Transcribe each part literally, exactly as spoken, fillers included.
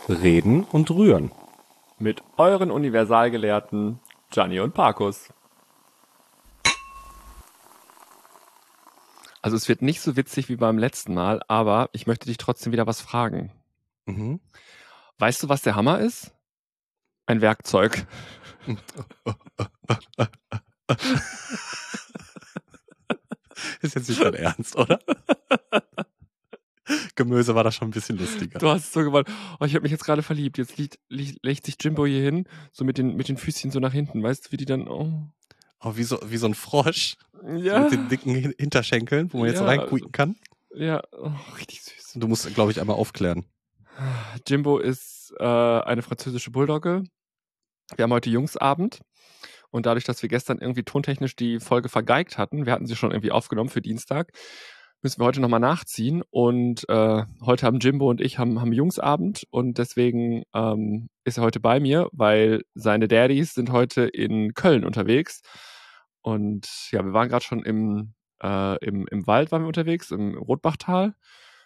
Reden und Rühren. Mit euren Universalgelehrten Gianni und Parkus. Also es wird nicht so witzig wie beim letzten Mal, aber ich möchte dich trotzdem wieder was fragen. Mhm. Weißt du, was der Hammer ist? Ein Werkzeug. Ist jetzt nicht dein Ernst, oder? Gemöse war da schon ein bisschen lustiger. Du hast es so gemacht. Oh, ich habe mich jetzt gerade verliebt. Jetzt liegt, liegt, legt sich Jimbo hier hin, so mit den, mit den Füßchen so nach hinten. Weißt du, wie die dann... Oh. Oh, wie so, wie so ein Frosch. Ja. So mit den dicken Hin- Hinterschenkeln, wo man jetzt Ja, so reinquieken kann. Ja, oh, richtig süß. Und du musst, glaube ich, einmal aufklären. Jimbo ist äh, eine französische Bulldogge. Wir haben heute Jungsabend. Und dadurch, dass wir gestern irgendwie tontechnisch die Folge vergeigt hatten, wir hatten sie schon irgendwie aufgenommen für Dienstag, müssen wir heute nochmal nachziehen. Und äh, heute haben Jimbo und ich haben, haben Jungsabend und deswegen ähm, ist er heute bei mir, weil seine Daddys sind heute in Köln unterwegs. Und ja, wir waren gerade schon im, äh, im, im Wald waren wir unterwegs, im Rotbachtal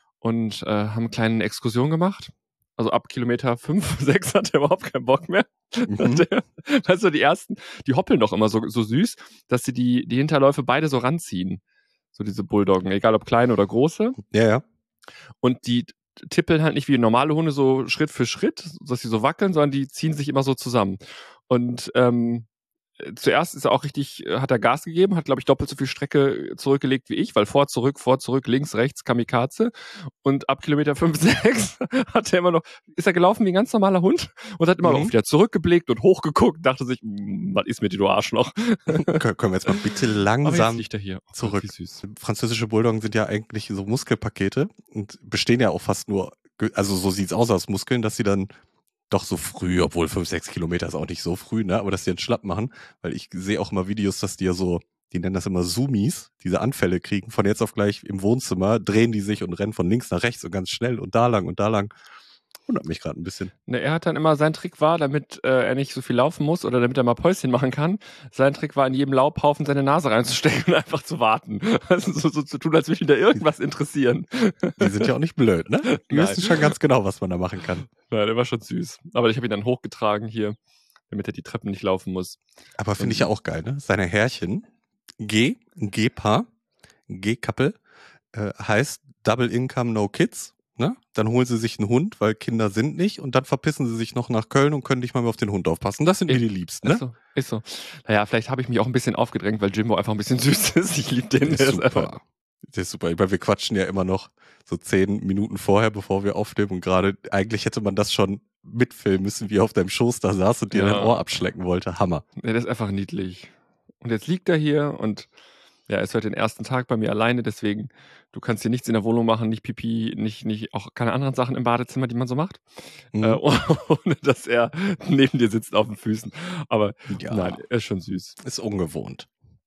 und äh, haben eine kleine Exkursion gemacht. Also ab Kilometer fünf, sechs hat er überhaupt keinen Bock mehr. Mhm. Der, weißt du, die ersten, die hoppeln doch immer so, so süß, dass sie die, die Hinterläufe beide so ranziehen. So diese Bulldoggen, egal ob kleine oder große. Ja, ja. Und die tippeln halt nicht wie normale Hunde so Schritt für Schritt, dass sie so wackeln, sondern die ziehen sich immer so zusammen. Und ähm, zuerst ist er auch richtig, hat er Gas gegeben, hat, glaube ich, doppelt so viel Strecke zurückgelegt wie ich, weil vor, zurück, vor, zurück, links, rechts, Kamikaze. Und ab Kilometer fünf, sechs hat er immer noch, ist er gelaufen wie ein ganz normaler Hund und hat immer Mhm. noch wieder zurückgeblickt und hochgeguckt, dachte sich, was ist mit dir, du Arschloch? Können wir jetzt mal bitte Aber jetzt langsam liegt er hier. Oh, zurück. Gott, wie süß. Französische Bulldoggen sind ja eigentlich so Muskelpakete und bestehen ja auch fast nur, also so sieht's aus aus Muskeln, dass sie dann doch so früh, obwohl fünf, sechs Kilometer ist auch nicht so früh, ne, aber dass die dann schlapp machen, weil ich sehe auch immer Videos, dass die ja so, die nennen das immer Zoomies, diese Anfälle kriegen, von jetzt auf gleich im Wohnzimmer, drehen die sich und rennen von links nach rechts und ganz schnell und da lang und da lang. Wundert mich gerade ein bisschen. Ne, er hat dann immer, sein Trick war, damit äh, er nicht so viel laufen muss oder damit er mal Päuschen machen kann, sein Trick war, in jedem Laubhaufen seine Nase reinzustecken und einfach zu warten. Also so, so zu tun, als würde ihn da irgendwas interessieren. Die sind ja auch nicht blöd, ne? Die Nein. wissen schon ganz genau, was man da machen kann. Ja, der war schon süß. Aber ich habe ihn dann hochgetragen hier, damit er die Treppen nicht laufen muss. Aber finde ich ja auch geil, ne? Seine Herrchen, G, ein G-Paar, ein G-Couple, äh, heißt Double Income No Kids. Ne? Dann holen sie sich einen Hund, weil Kinder sind nicht, und dann verpissen sie sich noch nach Köln und können nicht mal mehr auf den Hund aufpassen. Das sind mir die Liebsten, ne? Ist so, ist so. Naja, vielleicht habe ich mich auch ein bisschen aufgedrängt, weil Jimbo einfach ein bisschen süß ist. Ich liebe den. Der ist super. Der ist super. Weil wir quatschen ja immer noch so zehn Minuten vorher, bevor wir aufnehmen, und gerade eigentlich hätte man das schon mitfilmen müssen, wie er auf deinem Schoß da saß und dir Ja. dein Ohr abschlecken wollte. Hammer. Ja, der ist einfach niedlich. Und jetzt liegt er hier und ja, er ist heute den ersten Tag bei mir alleine, deswegen, du kannst hier nichts in der Wohnung machen, nicht Pipi, nicht, nicht, auch keine anderen Sachen im Badezimmer, die man so macht, Mhm. äh, ohne dass er neben dir sitzt auf den Füßen. Aber Ja. nein, er ist schon süß. Ist ungewohnt.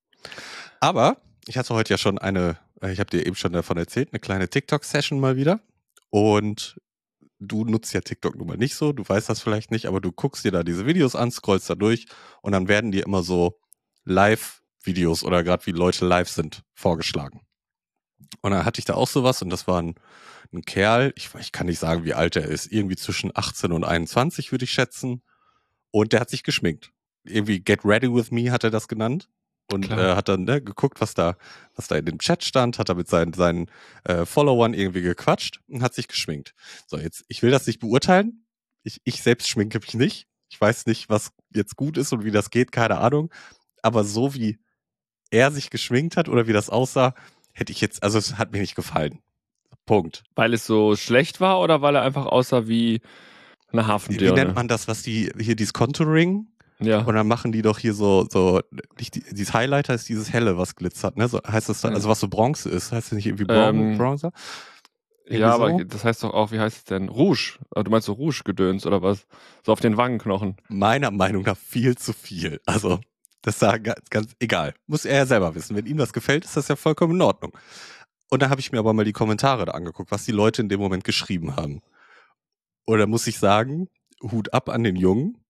Aber ich hatte heute ja schon eine, ich habe dir eben schon davon erzählt, eine kleine TikTok-Session mal wieder. Und du nutzt ja TikTok nun mal nicht so, du weißt das vielleicht nicht, aber du guckst dir da diese Videos an, scrollst da durch und dann werden dir immer so Live-Videos oder gerade wie Leute live sind vorgeschlagen. Und dann hatte ich da auch sowas und das war ein, ein Kerl, ich, ich kann nicht sagen, wie alt er ist, irgendwie zwischen achtzehn und einundzwanzig würde ich schätzen, und der hat sich geschminkt. Irgendwie Get Ready With Me hat er das genannt. Und Klar. äh, hat dann ne, geguckt, was da, was da in dem Chat stand, hat er mit seinen, seinen äh, Followern irgendwie gequatscht und hat sich geschminkt. So, jetzt, ich will das nicht beurteilen. Ich, ich selbst schminke mich nicht. Ich weiß nicht, was jetzt gut ist und wie das geht, keine Ahnung. Aber so wie er sich geschminkt hat oder wie das aussah, hätte ich jetzt, also es hat mir nicht gefallen. Punkt. Weil es so schlecht war oder weil er einfach aussah wie eine Wie, Hafendirne? wie nennt man das, was die, hier dieses Contouring? Ja. Und dann machen die doch hier so, so, nicht die, dieses Highlighter ist dieses helle, was glitzert, ne? So heißt das dann, also was so Bronze ist, heißt das nicht irgendwie Bron Ähm, Bronzer? Irgendwie Ja, so? aber das heißt doch auch, wie heißt es denn? Rouge. Also du meinst so Rouge-Gedöns oder was? So auf den Wangenknochen. Meiner Meinung nach viel zu viel. Also, das sah ganz, ganz egal. Muss er ja selber wissen. Wenn ihm das gefällt, ist das ja vollkommen in Ordnung. Und da habe ich mir aber mal die Kommentare da angeguckt, was die Leute in dem Moment geschrieben haben. Und da muss ich sagen, Hut ab an den Jungen.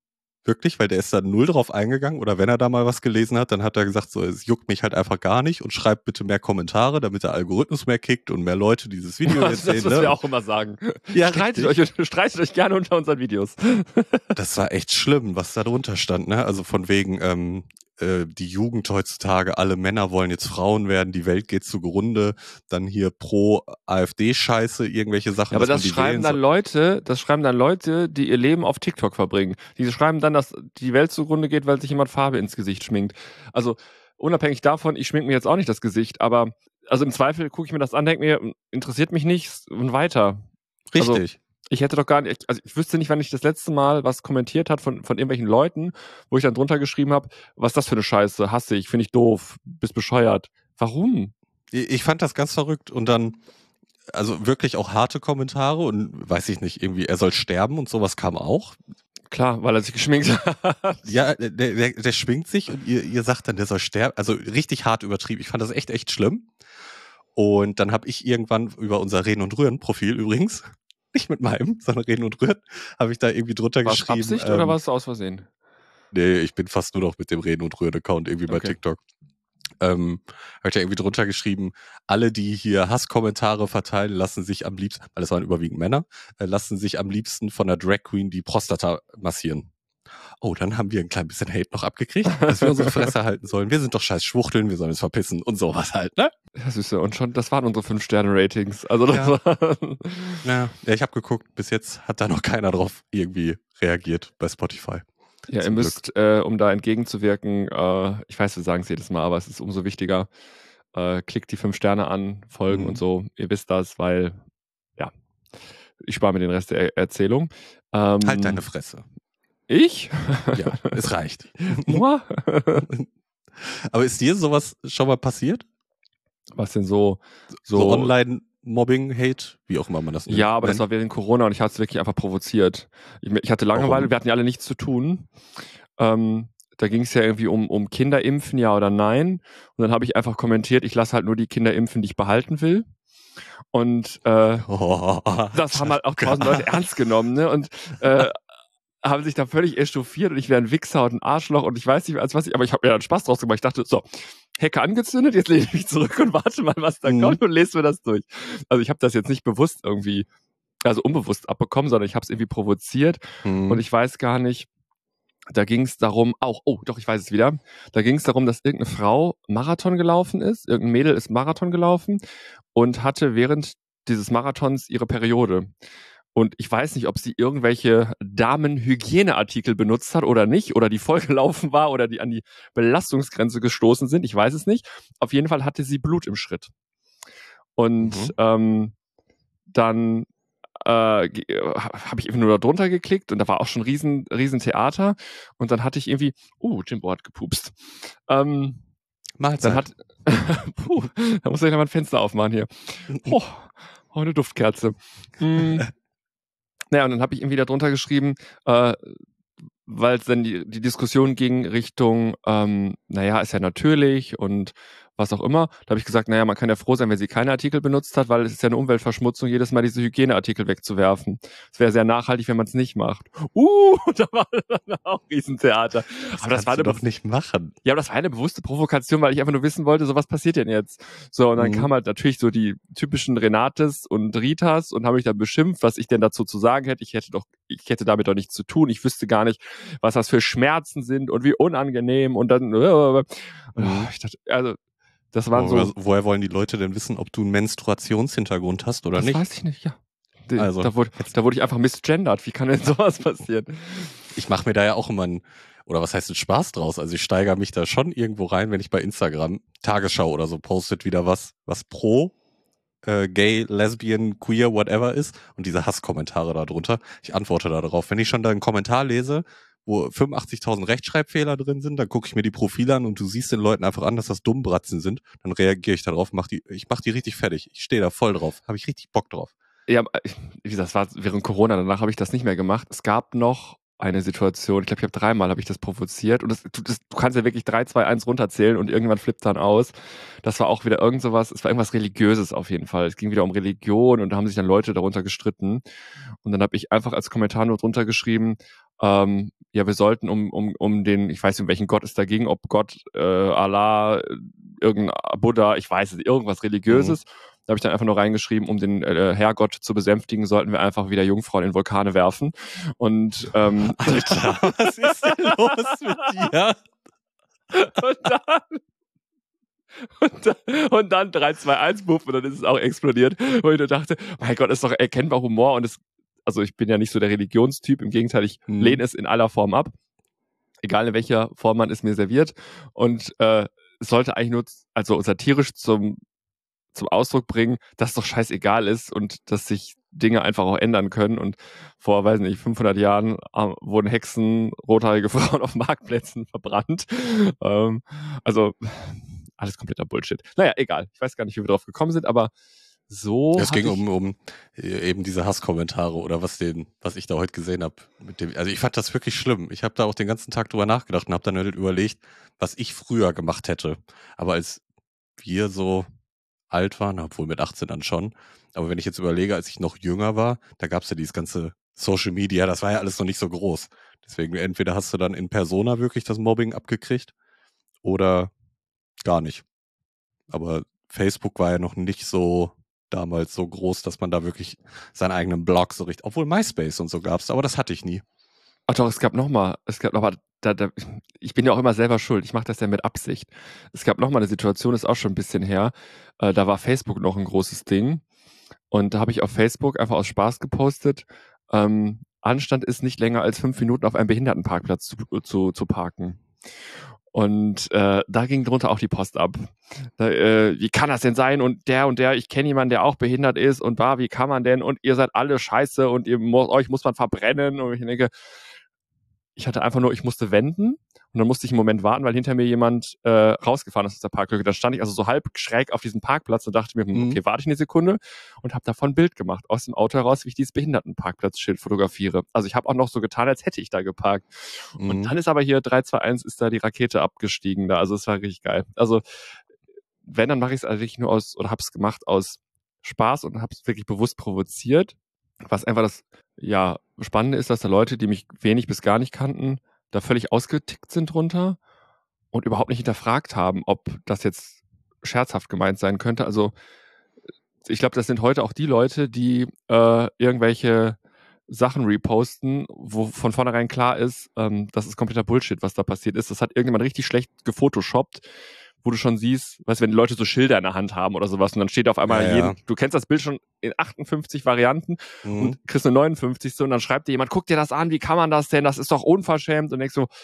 Wirklich, weil der ist da null drauf eingegangen oder wenn er da mal was gelesen hat, dann hat er gesagt, so, es juckt mich halt einfach gar nicht und schreibt bitte mehr Kommentare, damit der Algorithmus mehr kickt und mehr Leute dieses Video Das jetzt ist das, sehen. was Ne? wir auch immer sagen. Ja, Streitet richtig. euch, streitet euch gerne unter unseren Videos. Das war echt schlimm, was da drunter stand, ne? Also von wegen, ähm, äh, die Jugend heutzutage, alle Männer wollen jetzt Frauen werden, die Welt geht zugrunde, dann hier pro AfD-Scheiße, irgendwelche Sachen. Ja, aber dass man das die schreiben wählen dann soll. Leute, das schreiben dann Leute, die ihr Leben auf TikTok verbringen. Die schreiben dann, dass die Welt zugrunde geht, weil sich jemand Farbe ins Gesicht schminkt. Also unabhängig davon, ich schmink mir jetzt auch nicht das Gesicht, aber also im Zweifel gucke ich mir das an, denke mir, interessiert mich nicht und weiter. Also, Richtig. ich hätte doch gar nicht, also ich wüsste nicht, wann ich das letzte Mal was kommentiert hat von, von irgendwelchen Leuten, wo ich dann drunter geschrieben habe, was ist das für eine Scheiße, hasse ich, finde ich doof, bist bescheuert. Warum? Ich, ich fand das ganz verrückt und dann, also wirklich auch harte Kommentare und weiß ich nicht, irgendwie, er soll sterben und sowas kam auch. Klar, weil er sich geschminkt hat. Ja, der, der, der schwingt sich und ihr, ihr sagt dann, der soll sterben. Also richtig hart übertrieben. Ich fand das echt, echt schlimm. Und dann habe ich irgendwann über unser Reden und Rühren Profil übrigens, nicht mit meinem, sondern Reden und Rühren, habe ich da irgendwie drunter War es geschrieben. Absicht ähm, oder war es aus Versehen? Nee, ich bin fast nur noch mit dem Reden und Rühren Account irgendwie bei Okay. TikTok. Ähm, habe ich da irgendwie drunter geschrieben, alle, die hier Hasskommentare verteilen, lassen sich am liebsten, weil das waren überwiegend Männer, äh, lassen sich am liebsten von der Drag Queen die Prostata massieren. Oh, dann haben wir ein klein bisschen Hate noch abgekriegt, dass wir unsere Fresse halten sollen. Wir sind doch scheiß Schwuchteln, wir sollen uns verpissen und sowas halt, ne? Ja, süße. Und schon, das waren unsere fünf Sterne Ratings. Also das Ja. war Ja, ja, ich habe geguckt, bis jetzt hat da noch keiner drauf irgendwie reagiert bei Spotify. Ja, ihr Zum müsst, äh, um da entgegenzuwirken, äh, ich weiß, wir sagen es jedes Mal, aber es ist umso wichtiger, äh, klickt die fünf Sterne an, folgen Mhm. und so. Ihr wisst das, weil, ja, ich spare mir den Rest der Er- Erzählung. Ähm, Halt deine Fresse. Ich? Ja, es reicht. Moi? Aber ist dir sowas schon mal passiert? Was denn so? So, So, Online-Mobbing, Hate, wie auch immer man das nennt. ja, aber das war während Corona und ich hatte es wirklich einfach provoziert. Ich, ich hatte Langeweile, Warum? wir hatten ja alle nichts zu tun. Ähm, da ging es ja irgendwie um, um Kinder impfen, ja oder nein. Und dann habe ich einfach kommentiert, ich lasse halt nur die Kinder impfen, die ich behalten will. Und äh, Oh, das haben halt auch tausend Leute ernst genommen, ne? Und äh, haben sich da völlig echauffiert und ich wäre ein Wichser und ein Arschloch und ich weiß nicht mehr, als was ich, aber ich habe mir dann Spaß draus gemacht. Ich dachte, so, Hecke angezündet, jetzt lehne ich mich zurück und warte mal, was da Mhm. kommt und lese mir das durch. Also ich habe das jetzt nicht bewusst irgendwie, also unbewusst abbekommen, sondern ich habe es irgendwie provoziert Mhm. und ich weiß gar nicht, da ging es darum, auch, oh, doch, ich weiß es wieder, da ging es darum, dass irgendeine Frau Marathon gelaufen ist, irgendein Mädel ist Marathon gelaufen und hatte während dieses Marathons ihre Periode. Und ich weiß nicht, ob sie irgendwelche Damenhygieneartikel benutzt hat oder nicht, oder die vollgelaufen war oder die an die Belastungsgrenze gestoßen sind. Ich weiß es nicht. Auf jeden Fall hatte sie Blut im Schritt. Und Mhm. ähm, dann äh, ge- äh, habe ich irgendwie nur da drunter geklickt und da war auch schon riesen, riesen Theater. Und dann hatte ich irgendwie, uh, Jimbo hat gepupst. Ähm, Mahlzeit. dann hat, puh, da muss ich noch mal ein Fenster aufmachen hier. Oh, oh eine Duftkerze. Mm. Naja, und dann habe ich irgendwie da drunter geschrieben, äh, weil es dann die, die Diskussion ging Richtung, ähm, naja, ist ja natürlich und was auch immer. Da habe ich gesagt, naja, man kann ja froh sein, wenn sie keine Artikel benutzt hat, weil es ist ja eine Umweltverschmutzung, jedes Mal diese Hygieneartikel wegzuwerfen. Es wäre sehr nachhaltig, wenn man es nicht macht. Uh, da war dann auch Riesentheater. Das Aber das kannst war du eine doch nicht machen. Ja, aber das war eine bewusste Provokation, weil ich einfach nur wissen wollte, so was passiert denn jetzt? So, und dann Mhm. kam halt natürlich so die typischen Renates und Ritas und haben mich dann beschimpft, was ich denn dazu zu sagen hätte. Ich hätte doch, ich hätte damit doch nichts zu tun. Ich wüsste gar nicht, was das für Schmerzen sind und wie unangenehm und dann, äh, Mhm. ich dachte, also, das waren woher, so, woher wollen die Leute denn wissen, ob du einen Menstruationshintergrund hast oder das nicht? weiß ich nicht, ja. Die, Also, da, wurde, jetzt- da wurde ich einfach misgendert. Wie kann denn sowas passieren? Ich mache mir da ja auch immer einen, oder was heißt ein Spaß draus? Also ich steigere mich da schon irgendwo rein, wenn ich bei Instagram Tagesschau oder so postet wieder was, was pro äh, gay, lesbian, queer, whatever ist und diese Hasskommentare da drunter. Ich antworte da drauf. Wenn ich schon da einen Kommentar lese, wo fünfundachtzigtausend Rechtschreibfehler drin sind, dann gucke ich mir die Profile an und du siehst den Leuten einfach an, dass das Dummbratzen sind. Dann reagiere ich da drauf, mach die, ich mach die richtig fertig. Ich stehe da voll drauf. Habe ich richtig Bock drauf. Ja, wie gesagt, das war während Corona, danach habe ich das nicht mehr gemacht. Es gab noch eine Situation, ich glaube, ich habe dreimal habe ich das provoziert und das, du, das, du kannst ja wirklich drei, zwei, eins runterzählen und irgendwann flippt dann aus. Das war auch wieder irgend sowas, es war irgendwas Religiöses auf jeden Fall. Es ging wieder um Religion und da haben sich dann Leute darunter gestritten. Und dann habe ich einfach als Kommentar nur drunter geschrieben, ähm, ja, wir sollten um, um, um den, ich weiß nicht, um welchen Gott es da ging, ob Gott, äh, Allah, irgendein Buddha, ich weiß es, irgendwas Religiöses. Mhm. Da habe ich dann einfach nur reingeschrieben, um den äh, Herrgott zu besänftigen, sollten wir einfach wieder Jungfrauen in Vulkane werfen. Und ähm, Alter, was ist denn los mit dir? Und dann, und dann, und dann drei, zwei, eins, Puff, und dann ist es auch explodiert. Wo ich nur dachte, mein Gott, ist doch erkennbar Humor. Und es, also ich bin ja nicht so der Religionstyp, im Gegenteil, ich hm. lehne es in aller Form ab. Egal in welcher Form man es mir serviert. Und äh, es sollte eigentlich nur, also satirisch zum zum Ausdruck bringen, dass es doch scheißegal ist und dass sich Dinge einfach auch ändern können. Und vor, weiß nicht, fünfhundert Jahren äh, wurden Hexen, rothaarige Frauen auf Marktplätzen verbrannt. Ähm, also alles kompletter Bullshit. Naja, egal. Ich weiß gar nicht, wie wir drauf gekommen sind, aber so. Es ging um, um eben diese Hasskommentare oder was den, was ich da heute gesehen habe. Mit dem, also ich fand das wirklich schlimm. Ich habe da auch den ganzen Tag drüber nachgedacht und habe dann halt überlegt, was ich früher gemacht hätte. Aber als wir so alt waren, obwohl mit achtzehn dann schon. Aber wenn ich jetzt überlege, als ich noch jünger war, da gab es ja dieses ganze Social Media, das war ja alles noch nicht so groß. Deswegen entweder hast du dann in Persona wirklich das Mobbing abgekriegt oder gar nicht. Aber Facebook war ja noch nicht so damals so groß, dass man da wirklich seinen eigenen Blog so richtig, obwohl MySpace und so gab's, aber das hatte ich nie. Ach doch, es gab noch mal, es gab noch mal, da, da, ich bin ja auch immer selber schuld, ich mache das ja mit Absicht. Es gab noch mal eine Situation, ist auch schon ein bisschen her, äh, da war Facebook noch ein großes Ding und da habe ich auf Facebook einfach aus Spaß gepostet, ähm, Anstand ist nicht länger als fünf Minuten auf einem Behindertenparkplatz zu, zu, zu parken. Und äh, da ging drunter auch die Post ab. Da, äh, wie kann das denn sein? Und der und der, ich kenne jemanden, der auch behindert ist und war, wie kann man denn? Und ihr seid alle scheiße und ihr euch muss man verbrennen. Und ich denke, ich hatte einfach nur, ich musste wenden und dann musste ich einen Moment warten, weil hinter mir jemand äh, rausgefahren ist aus der Parklücke. Dann stand ich also so halb schräg auf diesem Parkplatz und dachte mir, hm, okay, warte ich eine Sekunde und habe davon ein Bild gemacht aus dem Auto heraus, wie ich dieses Behindertenparkplatzschild fotografiere. Also ich habe auch noch so getan, als hätte ich da geparkt. Mhm. Und dann ist aber hier drei zwei eins ist da die Rakete abgestiegen da. Also es war richtig geil. Also wenn, dann mache ich es eigentlich nur aus, oder habe es gemacht aus Spaß und habe es wirklich bewusst provoziert. Was einfach das ja Spannende ist, dass da Leute, die mich wenig bis gar nicht kannten, da völlig ausgetickt sind drunter und überhaupt nicht hinterfragt haben, ob das jetzt scherzhaft gemeint sein könnte. Also ich glaube, das sind heute auch die Leute, die äh, irgendwelche Sachen reposten, wo von vornherein klar ist, ähm, das ist kompletter Bullshit, was da passiert ist. Das hat irgendjemand richtig schlecht gefotoshoppt, wo du schon siehst, weißt du, wenn die Leute so Schilder in der Hand haben oder sowas und dann steht auf einmal ja, jeden, ja. Du kennst das Bild schon in achtundfünfzig Varianten mhm. und kriegst eine neunundfünfzigste und dann schreibt dir jemand, guck dir das an, wie kann man das denn, das ist doch unverschämt und denkst so,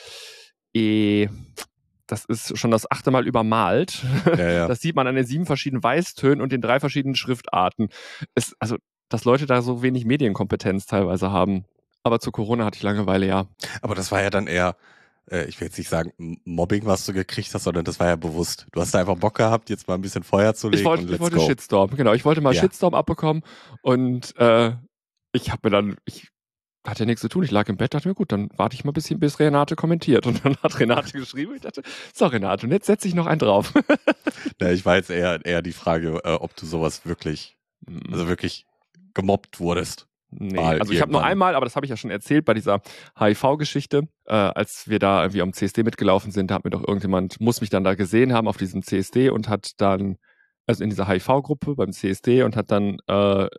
eh, das ist schon das achte Mal übermalt. Ja, ja. Das sieht man an den sieben verschiedenen Weißtönen und den drei verschiedenen Schriftarten. Es, also, dass Leute da so wenig Medienkompetenz teilweise haben. Aber zu Corona hatte ich Langeweile, ja. Aber das war ja dann eher, ich will jetzt nicht sagen Mobbing, was du gekriegt hast, sondern das war ja bewusst. Du hast da einfach Bock gehabt, jetzt mal ein bisschen Feuer zu legen ich wollt, und let's ich wollte go. Shitstorm, genau. Ich wollte mal ja. Shitstorm abbekommen und äh, ich habe mir dann, ich hatte ja nichts zu tun, ich lag im Bett, dachte mir, gut, dann warte ich mal ein bisschen, bis Renate kommentiert. Und dann hat Renate geschrieben, ich dachte, so Renate, und jetzt setze ich noch einen drauf. Ja, ich war jetzt eher, eher die Frage, äh, ob du sowas wirklich, also wirklich gemobbt wurdest. Nee, also ich habe nur einmal, aber das habe ich ja schon erzählt, bei dieser H I V-Geschichte, äh, als wir da irgendwie am C S D mitgelaufen sind, da hat mir doch irgendjemand, muss mich dann da gesehen haben auf diesem C S D und hat dann, also in dieser H I V-Gruppe beim C S D und hat dann äh,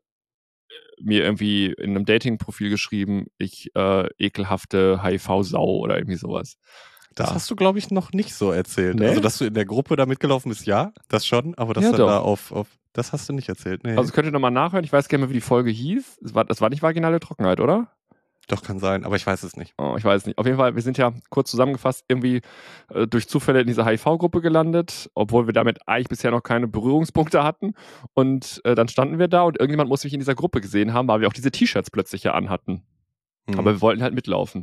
mir irgendwie in einem Dating-Profil geschrieben, ich äh, ekelhafte H I V-Sau oder irgendwie sowas. Das da. hast du, glaube ich, noch nicht so erzählt. Nee? Also, dass du in der Gruppe da mitgelaufen bist, ja, das schon, aber dass ja, dann doch. da auf, auf, das hast du nicht erzählt. Nee. Also könnt ihr nochmal nachhören, ich weiß gerne mal, wie die Folge hieß. Das war, das war nicht vaginale Trockenheit, oder? Doch, kann sein, aber ich weiß es nicht. Oh, ich weiß es nicht. Auf jeden Fall, wir sind ja kurz zusammengefasst irgendwie äh, durch Zufälle in dieser H I V-Gruppe gelandet, obwohl wir damit eigentlich bisher noch keine Berührungspunkte hatten. Und äh, dann standen wir da und irgendjemand muss mich in dieser Gruppe gesehen haben, weil wir auch diese T-Shirts plötzlich ja anhatten. Mhm. Aber wir wollten halt mitlaufen.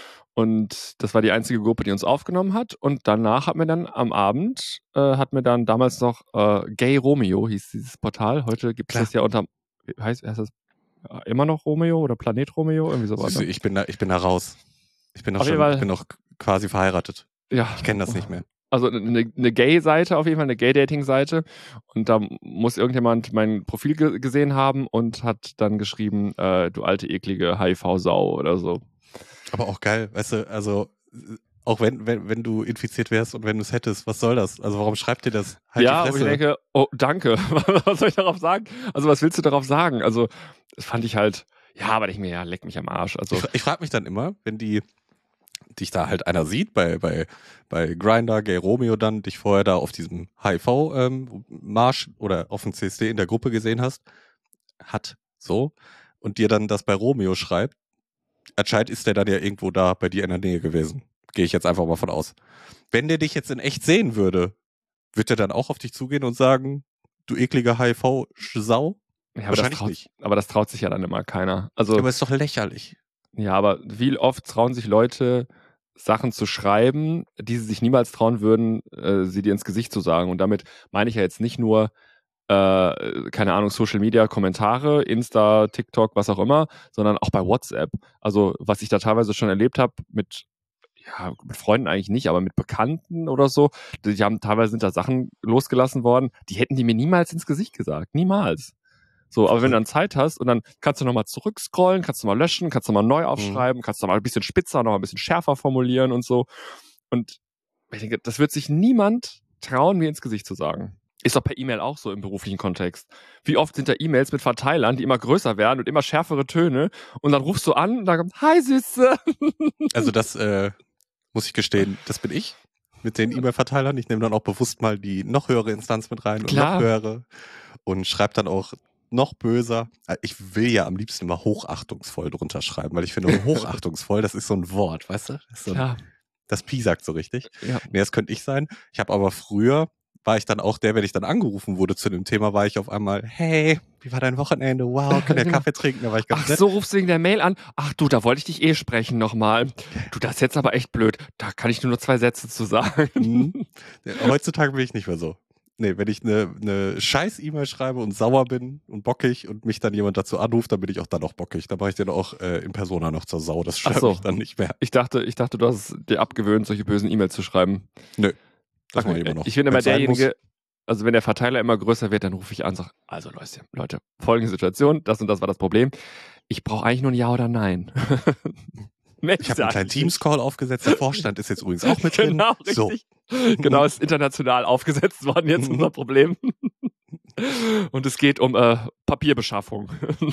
Und das war die einzige Gruppe, die uns aufgenommen hat. Und danach hat mir dann am Abend, äh, hat mir dann damals noch äh, Gay Romeo, hieß dieses Portal. Heute gibt es das ja unter, heißt, heißt das immer noch Romeo oder Planet Romeo? Irgendwie sowas. Süße, ich bin da, ich bin da raus. Ich bin auch Auf jeden schon, Fall- ich bin auch quasi verheiratet. Ja. Ich kenne das nicht mehr. Also eine, eine Gay-Seite auf jeden Fall, eine Gay-Dating-Seite. Und da muss irgendjemand mein Profil ge- gesehen haben und hat dann geschrieben, äh, du alte, eklige H I V-Sau oder so. Aber auch geil, weißt du, also äh, auch wenn, wenn, wenn du infiziert wärst und wenn du es hättest, was soll das? Also warum schreibt ihr das? Halt ja, die aber Fresse. ich denke, oh, danke. Was soll ich darauf sagen? Also was willst du darauf sagen? Also das fand ich halt, ja, aber ich mir, ja, leck mich am Arsch. Also Ich, ich frage mich dann immer, wenn die dich da halt einer sieht, bei, bei, bei Grindr, Gay Romeo dann, dich vorher da auf diesem H I V-Marsch ähm, oder auf dem C S D in der Gruppe gesehen hast, hat so, und dir dann das bei Romeo schreibt, anscheinend ist der dann ja irgendwo da bei dir in der Nähe gewesen. Gehe ich jetzt einfach mal von aus. Wenn der dich jetzt in echt sehen würde, wird der dann auch auf dich zugehen und sagen, du eklige H I V-Sau? ja, aber, das Wahrscheinlich traut, nicht. aber das traut sich ja dann immer keiner. Also Aber ist doch lächerlich. ja, aber wie oft trauen sich Leute, Sachen zu schreiben, die sie sich niemals trauen würden, äh, sie dir ins Gesicht zu sagen. Und damit meine ich ja jetzt nicht nur, äh, keine Ahnung, Social Media, Kommentare, Insta, TikTok, was auch immer, sondern auch bei WhatsApp. Also was ich da teilweise schon erlebt habe mit, ja, mit Freunden eigentlich nicht, aber mit Bekannten oder so, die haben teilweise sind da Sachen losgelassen worden, die hätten die mir niemals ins Gesicht gesagt. Niemals. So, aber wenn du dann Zeit hast und dann kannst du nochmal zurückscrollen, kannst du mal löschen, kannst du mal neu aufschreiben, mhm. kannst du mal ein bisschen spitzer, noch ein bisschen schärfer formulieren und so. Und ich denke, das wird sich niemand trauen, mir ins Gesicht zu sagen. Ist doch per E-Mail auch so im beruflichen Kontext. Wie oft sind da E-Mails mit Verteilern, die immer größer werden und immer schärfere Töne und dann rufst du an und dann kommt, hi Süße. Also das äh, muss ich gestehen, das bin ich mit den E-Mail-Verteilern. Ich nehme dann auch bewusst mal die noch höhere Instanz mit rein und Klar. noch höhere und schreibe dann auch noch böser. Ich will ja am liebsten immer hochachtungsvoll drunter schreiben, weil ich finde, hochachtungsvoll, das ist so ein Wort, weißt du? Das, ist so ein, das piesackt so richtig. Ja. Nee, das könnte ich sein. Ich habe aber früher, war ich dann auch der, wenn ich dann angerufen wurde zu dem Thema, war ich auf einmal, hey, wie war dein Wochenende? Wow, können wir Genau. Kaffee trinken? Da war ich ganz Ach nett. so, rufst du wegen der Mail an? Ach du, da wollte ich dich eh sprechen nochmal. Du, das ist jetzt aber echt blöd. Da kann ich nur noch zwei Sätze zu sagen. Mhm. Heutzutage bin ich nicht mehr so. Nee, wenn ich eine, eine scheiß E-Mail schreibe und sauer bin und bockig und mich dann jemand dazu anruft, dann bin ich auch dann auch bockig. Dann mache ich den auch äh, in Persona noch zur Sau. Das stört so. mich dann nicht mehr. Ich dachte, ich dachte, du hast dir abgewöhnt, solche bösen E-Mails zu schreiben. Nö, das okay. mache ich immer noch. Ich finde immer derjenige, also wenn der Verteiler immer größer wird, dann rufe ich an und sage, also Leute, Leute, folgende Situation, das und das war das Problem. Ich brauche eigentlich nur ein Ja oder Nein. Ich habe einen kleinen Teams-Call aufgesetzt. Der Vorstand ist jetzt übrigens auch mit drin. Genau, richtig. So. Genau, ist international aufgesetzt worden jetzt unser Problem. Und es geht um äh, Papierbeschaffung.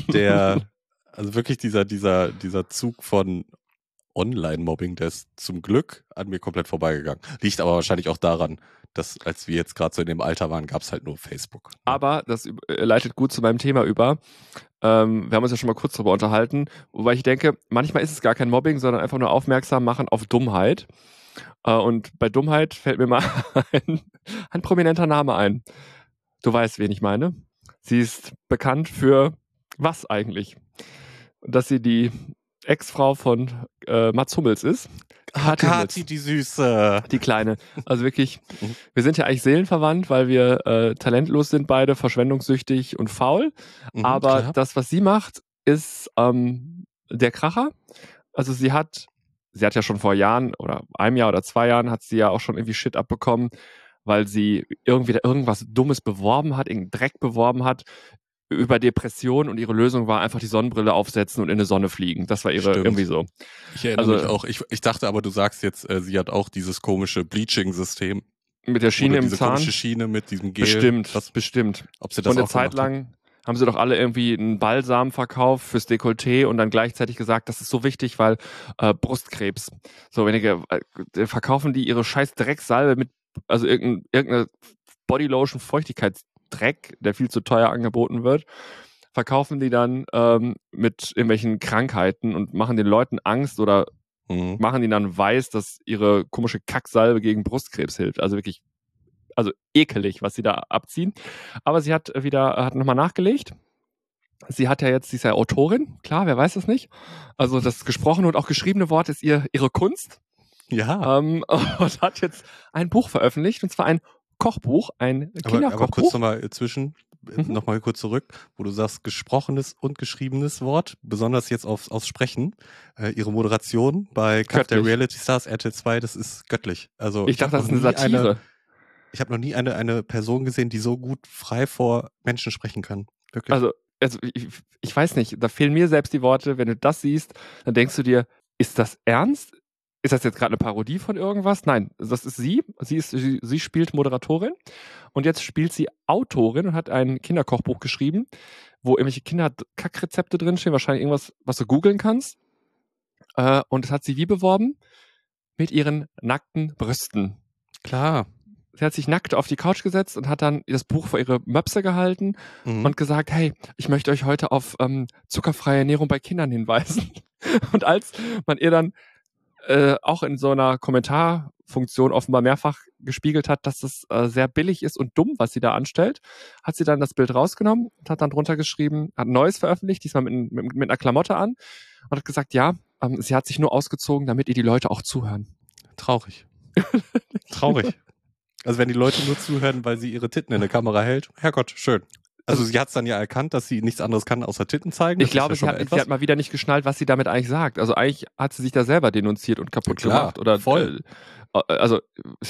Der, also wirklich dieser, dieser, dieser Zug von Online-Mobbing, der ist zum Glück an mir komplett vorbeigegangen. Liegt aber wahrscheinlich auch daran, dass als wir jetzt gerade so in dem Alter waren, gab es halt nur Facebook. Aber das äh, leitet gut zu meinem Thema über. Ähm, wir haben uns ja schon mal kurz darüber unterhalten, wobei ich denke, manchmal ist es gar kein Mobbing, sondern einfach nur aufmerksam machen auf Dummheit. Äh, und bei Dummheit fällt mir mal ein, ein prominenter Name ein. Du weißt, wen ich meine. Sie ist bekannt für was eigentlich? Dass sie die Ex-Frau von äh, Mats Hummels ist. Ah, Kathi, die Süße. Die Kleine. Also wirklich, wir sind ja eigentlich seelenverwandt, weil wir äh, talentlos sind beide, verschwendungssüchtig und faul. Mhm, aber klar. Das, was sie macht, ist ähm, der Kracher. Also sie hat, sie hat ja schon vor Jahren oder einem Jahr oder zwei Jahren hat sie ja auch schon irgendwie Shit abbekommen, weil sie irgendwie da irgendwas Dummes beworben hat, irgendeinen Dreck beworben hat über Depressionen und ihre Lösung war einfach die Sonnenbrille aufsetzen und in eine Sonne fliegen. Das war ihre Stimmt. irgendwie so. Ich erinnere also, mich auch. Ich, ich dachte aber, du sagst jetzt, äh, sie hat auch dieses komische Bleaching-System. Mit der Schiene oder im diese Zahn. Komische Schiene mit diesem Gel. Bestimmt, was, bestimmt. Ob sie das und eine auch Zeit lang haben sie doch alle irgendwie einen Balsam verkauft fürs Dekolleté und dann gleichzeitig gesagt, das ist so wichtig, weil äh, Brustkrebs. So wenige äh, verkaufen die ihre scheiß Drecksalbe mit, also irgendeine, irgendeine Bodylotion Feuchtigkeitsdreck, der viel zu teuer angeboten wird, verkaufen die dann ähm, mit irgendwelchen Krankheiten und machen den Leuten Angst oder mhm. machen die dann weiß, dass ihre komische Kacksalbe gegen Brustkrebs hilft. Also wirklich, also ekelig, was sie da abziehen. Aber sie hat wieder, hat nochmal nachgelegt. Sie hat ja jetzt, sie ist ja Autorin, klar, wer weiß das nicht. Also das gesprochene und auch geschriebene Wort ist ihr ihre Kunst. Ja. Ähm, und hat jetzt ein Buch veröffentlicht, und zwar ein Kochbuch, ein Kinderkochbuch. Aber, aber kurz nochmal zwischen, Mhm. nochmal kurz zurück, wo du sagst, gesprochenes und geschriebenes Wort, besonders jetzt aufs, aufs Sprechen. Äh, ihre Moderation bei Kampf der Göttlich. Reality Stars R T L zwei, das ist göttlich. Also Ich ich habe dachte, das noch ist eine nie eine, Satire. ich habe noch nie eine, eine Person gesehen, die so gut frei vor Menschen sprechen kann. Wirklich. Also, also ich, ich weiß nicht, da fehlen mir selbst die Worte. Wenn du das siehst, dann denkst du dir, ist das ernst? Ist das jetzt gerade eine Parodie von irgendwas? Nein, das ist sie. Sie, ist, sie, sie spielt Moderatorin und jetzt spielt sie Autorin und hat ein Kinderkochbuch geschrieben, wo irgendwelche Kinderkackrezepte drinstehen, wahrscheinlich irgendwas, was du googeln kannst. Äh, und das hat sie wie beworben? Mit ihren nackten Brüsten. Klar. Sie hat sich nackt auf die Couch gesetzt und hat dann das Buch vor ihre Möpse gehalten Mhm. und gesagt, hey, ich möchte euch heute auf ähm, zuckerfreie Ernährung bei Kindern hinweisen. Und als man ihr dann äh, auch in so einer Kommentarfunktion offenbar mehrfach gespiegelt hat, dass das äh, sehr billig ist und dumm, was sie da anstellt, hat sie dann das Bild rausgenommen und hat dann drunter geschrieben, hat ein neues veröffentlicht, diesmal mit, mit, mit einer Klamotte an und hat gesagt, ja, ähm, sie hat sich nur ausgezogen, damit ihr die Leute auch zuhören. Traurig. Traurig. Also wenn die Leute nur zuhören, weil sie ihre Titten in der Kamera hält, Herrgott, schön. Also, also sie hat es dann ja erkannt, dass sie nichts anderes kann, außer Titten zeigen. Das ich glaube, ja sie, hat, sie hat mal wieder nicht geschnallt, was sie damit eigentlich sagt. Also eigentlich hat sie sich da selber denunziert und kaputt ja, klar, gemacht. Oder, voll. Äh, also,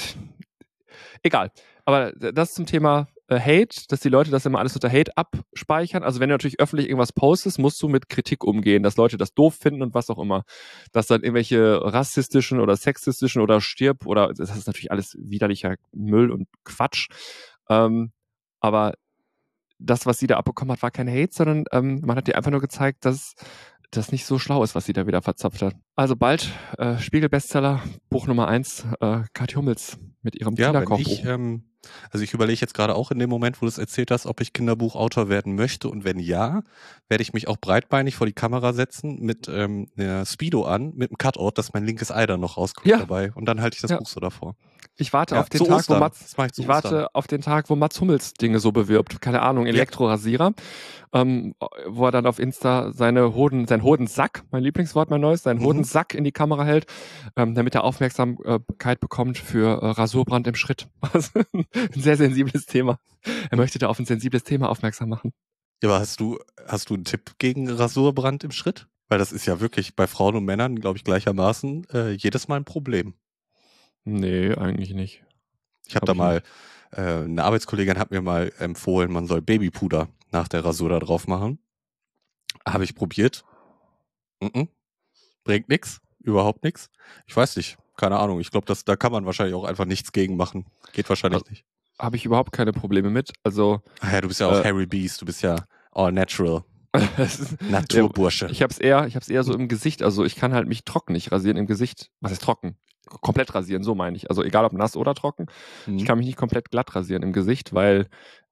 egal. Aber das zum Thema äh, Hate, dass die Leute das immer alles unter Hate abspeichern. Also wenn du natürlich öffentlich irgendwas postest, musst du mit Kritik umgehen, dass Leute das doof finden und was auch immer. Dass dann irgendwelche rassistischen oder sexistischen oder stirb oder das ist natürlich alles widerlicher Müll und Quatsch. Ähm, aber das, was sie da abbekommen hat, war kein Hate, sondern ähm, man hat ihr einfach nur gezeigt, dass das nicht so schlau ist, was sie da wieder verzapft hat. Also bald äh, Spiegel-Bestseller, Buch Nummer eins, äh, Kathi Hummels mit ihrem ja, Kinderkochbuch. Ich, ähm, also ich überlege jetzt gerade auch in dem Moment, wo du es erzählt hast, ob ich Kinderbuchautor werden möchte und wenn ja, werde ich mich auch breitbeinig vor die Kamera setzen mit ähm, einer Speedo an, mit einem Cutout, dass mein linkes Ei dann noch rausguckt ja. dabei und dann halte ich das ja. Buch so davor. Ich warte ja, auf den Tag, Ostern. wo Mats, ich, ich warte auf den Tag, wo Mats Hummels Dinge so bewirbt. Keine Ahnung, Elektrorasierer, ja. ähm, wo er dann auf Insta seine Hoden, sein Hodensack, mein Lieblingswort, mein neues, seinen mhm. Hodensack in die Kamera hält, ähm, damit er Aufmerksamkeit bekommt für äh, Rasurbrand im Schritt. Also, ein sehr sensibles Thema. Er möchte da auf ein sensibles Thema aufmerksam machen. Ja, aber hast du, hast du einen Tipp gegen Rasurbrand im Schritt? Weil das ist ja wirklich bei Frauen und Männern, glaube ich, gleichermaßen äh, jedes Mal ein Problem. Nee, eigentlich nicht. Ich habe hab da mal, äh, eine Arbeitskollegin hat mir mal empfohlen, man soll Babypuder nach der Rasur da drauf machen. Habe ich probiert. Mm-mm. Bringt nix, überhaupt nix. Ich weiß nicht, keine Ahnung. Ich glaube, da kann man wahrscheinlich auch einfach nichts gegen machen. Geht wahrscheinlich also, nicht. Habe ich überhaupt keine Probleme mit. Also, Ach ja, du bist ja auch äh, Harry Beast, du bist ja all natural. Naturbursche. Ja, ich habe es eher, ich habe es eher so im Gesicht. Also ich kann halt mich trocken nicht rasieren im Gesicht. Was ist trocken? Komplett rasieren, so meine ich. Also egal ob nass oder trocken. Mhm. Ich kann mich nicht komplett glatt rasieren im Gesicht, weil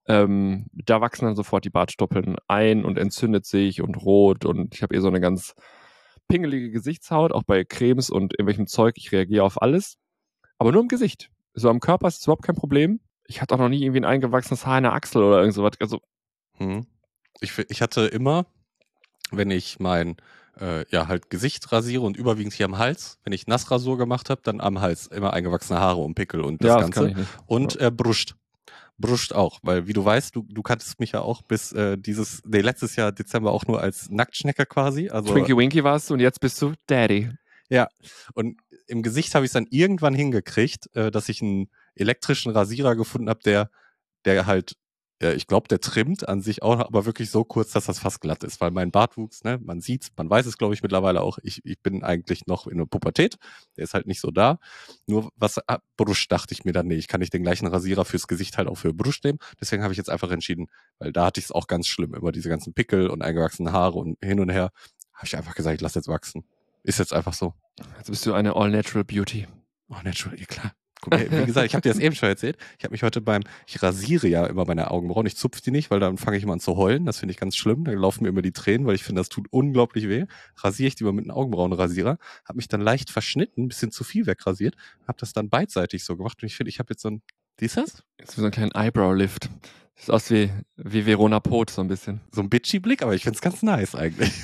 ähm, da wachsen dann sofort die Bartstoppeln ein und entzündet sich und rot und ich habe eher so eine ganz pingelige Gesichtshaut, auch bei Cremes und irgendwelchem Zeug. Ich reagiere auf alles, aber nur im Gesicht. So am Körper ist es überhaupt kein Problem. Ich hatte auch noch nie irgendwie ein eingewachsenes Haar in der Achsel oder irgend sowas. Also mhm. Ich, ich hatte immer, wenn ich mein äh, ja halt Gesicht rasiere und überwiegend hier am Hals, wenn ich Nassrasur gemacht habe, dann am Hals immer eingewachsene Haare und Pickel und das ja, Ganze. Das kann ich nicht. Und äh, Brust. Brust auch, weil wie du weißt, du, du kanntest mich ja auch bis äh, dieses, nee, letztes Jahr Dezember auch nur als Nacktschnecke quasi. Also, Twinkie Winky warst du und jetzt bist du Daddy. Ja, und im Gesicht habe ich es dann irgendwann hingekriegt, äh, dass ich einen elektrischen Rasierer gefunden habe, der, der halt Ja, ich glaube, der trimmt an sich auch, aber wirklich so kurz, dass das fast glatt ist, weil mein Bartwuchs, ne, man sieht's, man weiß es, glaube ich, mittlerweile auch, ich, ich bin eigentlich noch in der Pubertät, der ist halt nicht so da, nur was, ah, Brust dachte ich mir dann, nee, ich kann nicht den gleichen Rasierer fürs Gesicht halt auch für Brust nehmen, deswegen habe ich jetzt einfach entschieden, weil da hatte ich es auch ganz schlimm, immer diese ganzen Pickel und eingewachsene Haare und hin und her, habe ich einfach gesagt, ich lasse jetzt wachsen. Ist jetzt einfach so. Jetzt bist du eine All-Natural Beauty. All-Natural, ja klar. Wie gesagt, ich habe dir das eben schon erzählt. Ich habe mich heute beim, ich rasiere ja immer meine Augenbrauen. Ich zupfe die nicht, weil dann fange ich immer an zu heulen. Das finde ich ganz schlimm. Da laufen mir immer die Tränen, weil ich finde, das tut unglaublich weh. Rasiere ich die mal mit einem Augenbrauenrasierer. Habe mich dann leicht verschnitten, ein bisschen zu viel wegrasiert. Habe das dann beidseitig so gemacht. Und ich finde, ich habe jetzt so ein, wie ist das? Jetzt so einen kleinen Eyebrow-Lift. Sieht aus wie, wie Verona Pot so ein bisschen. So ein bitchy Blick, aber ich finde es ganz nice eigentlich.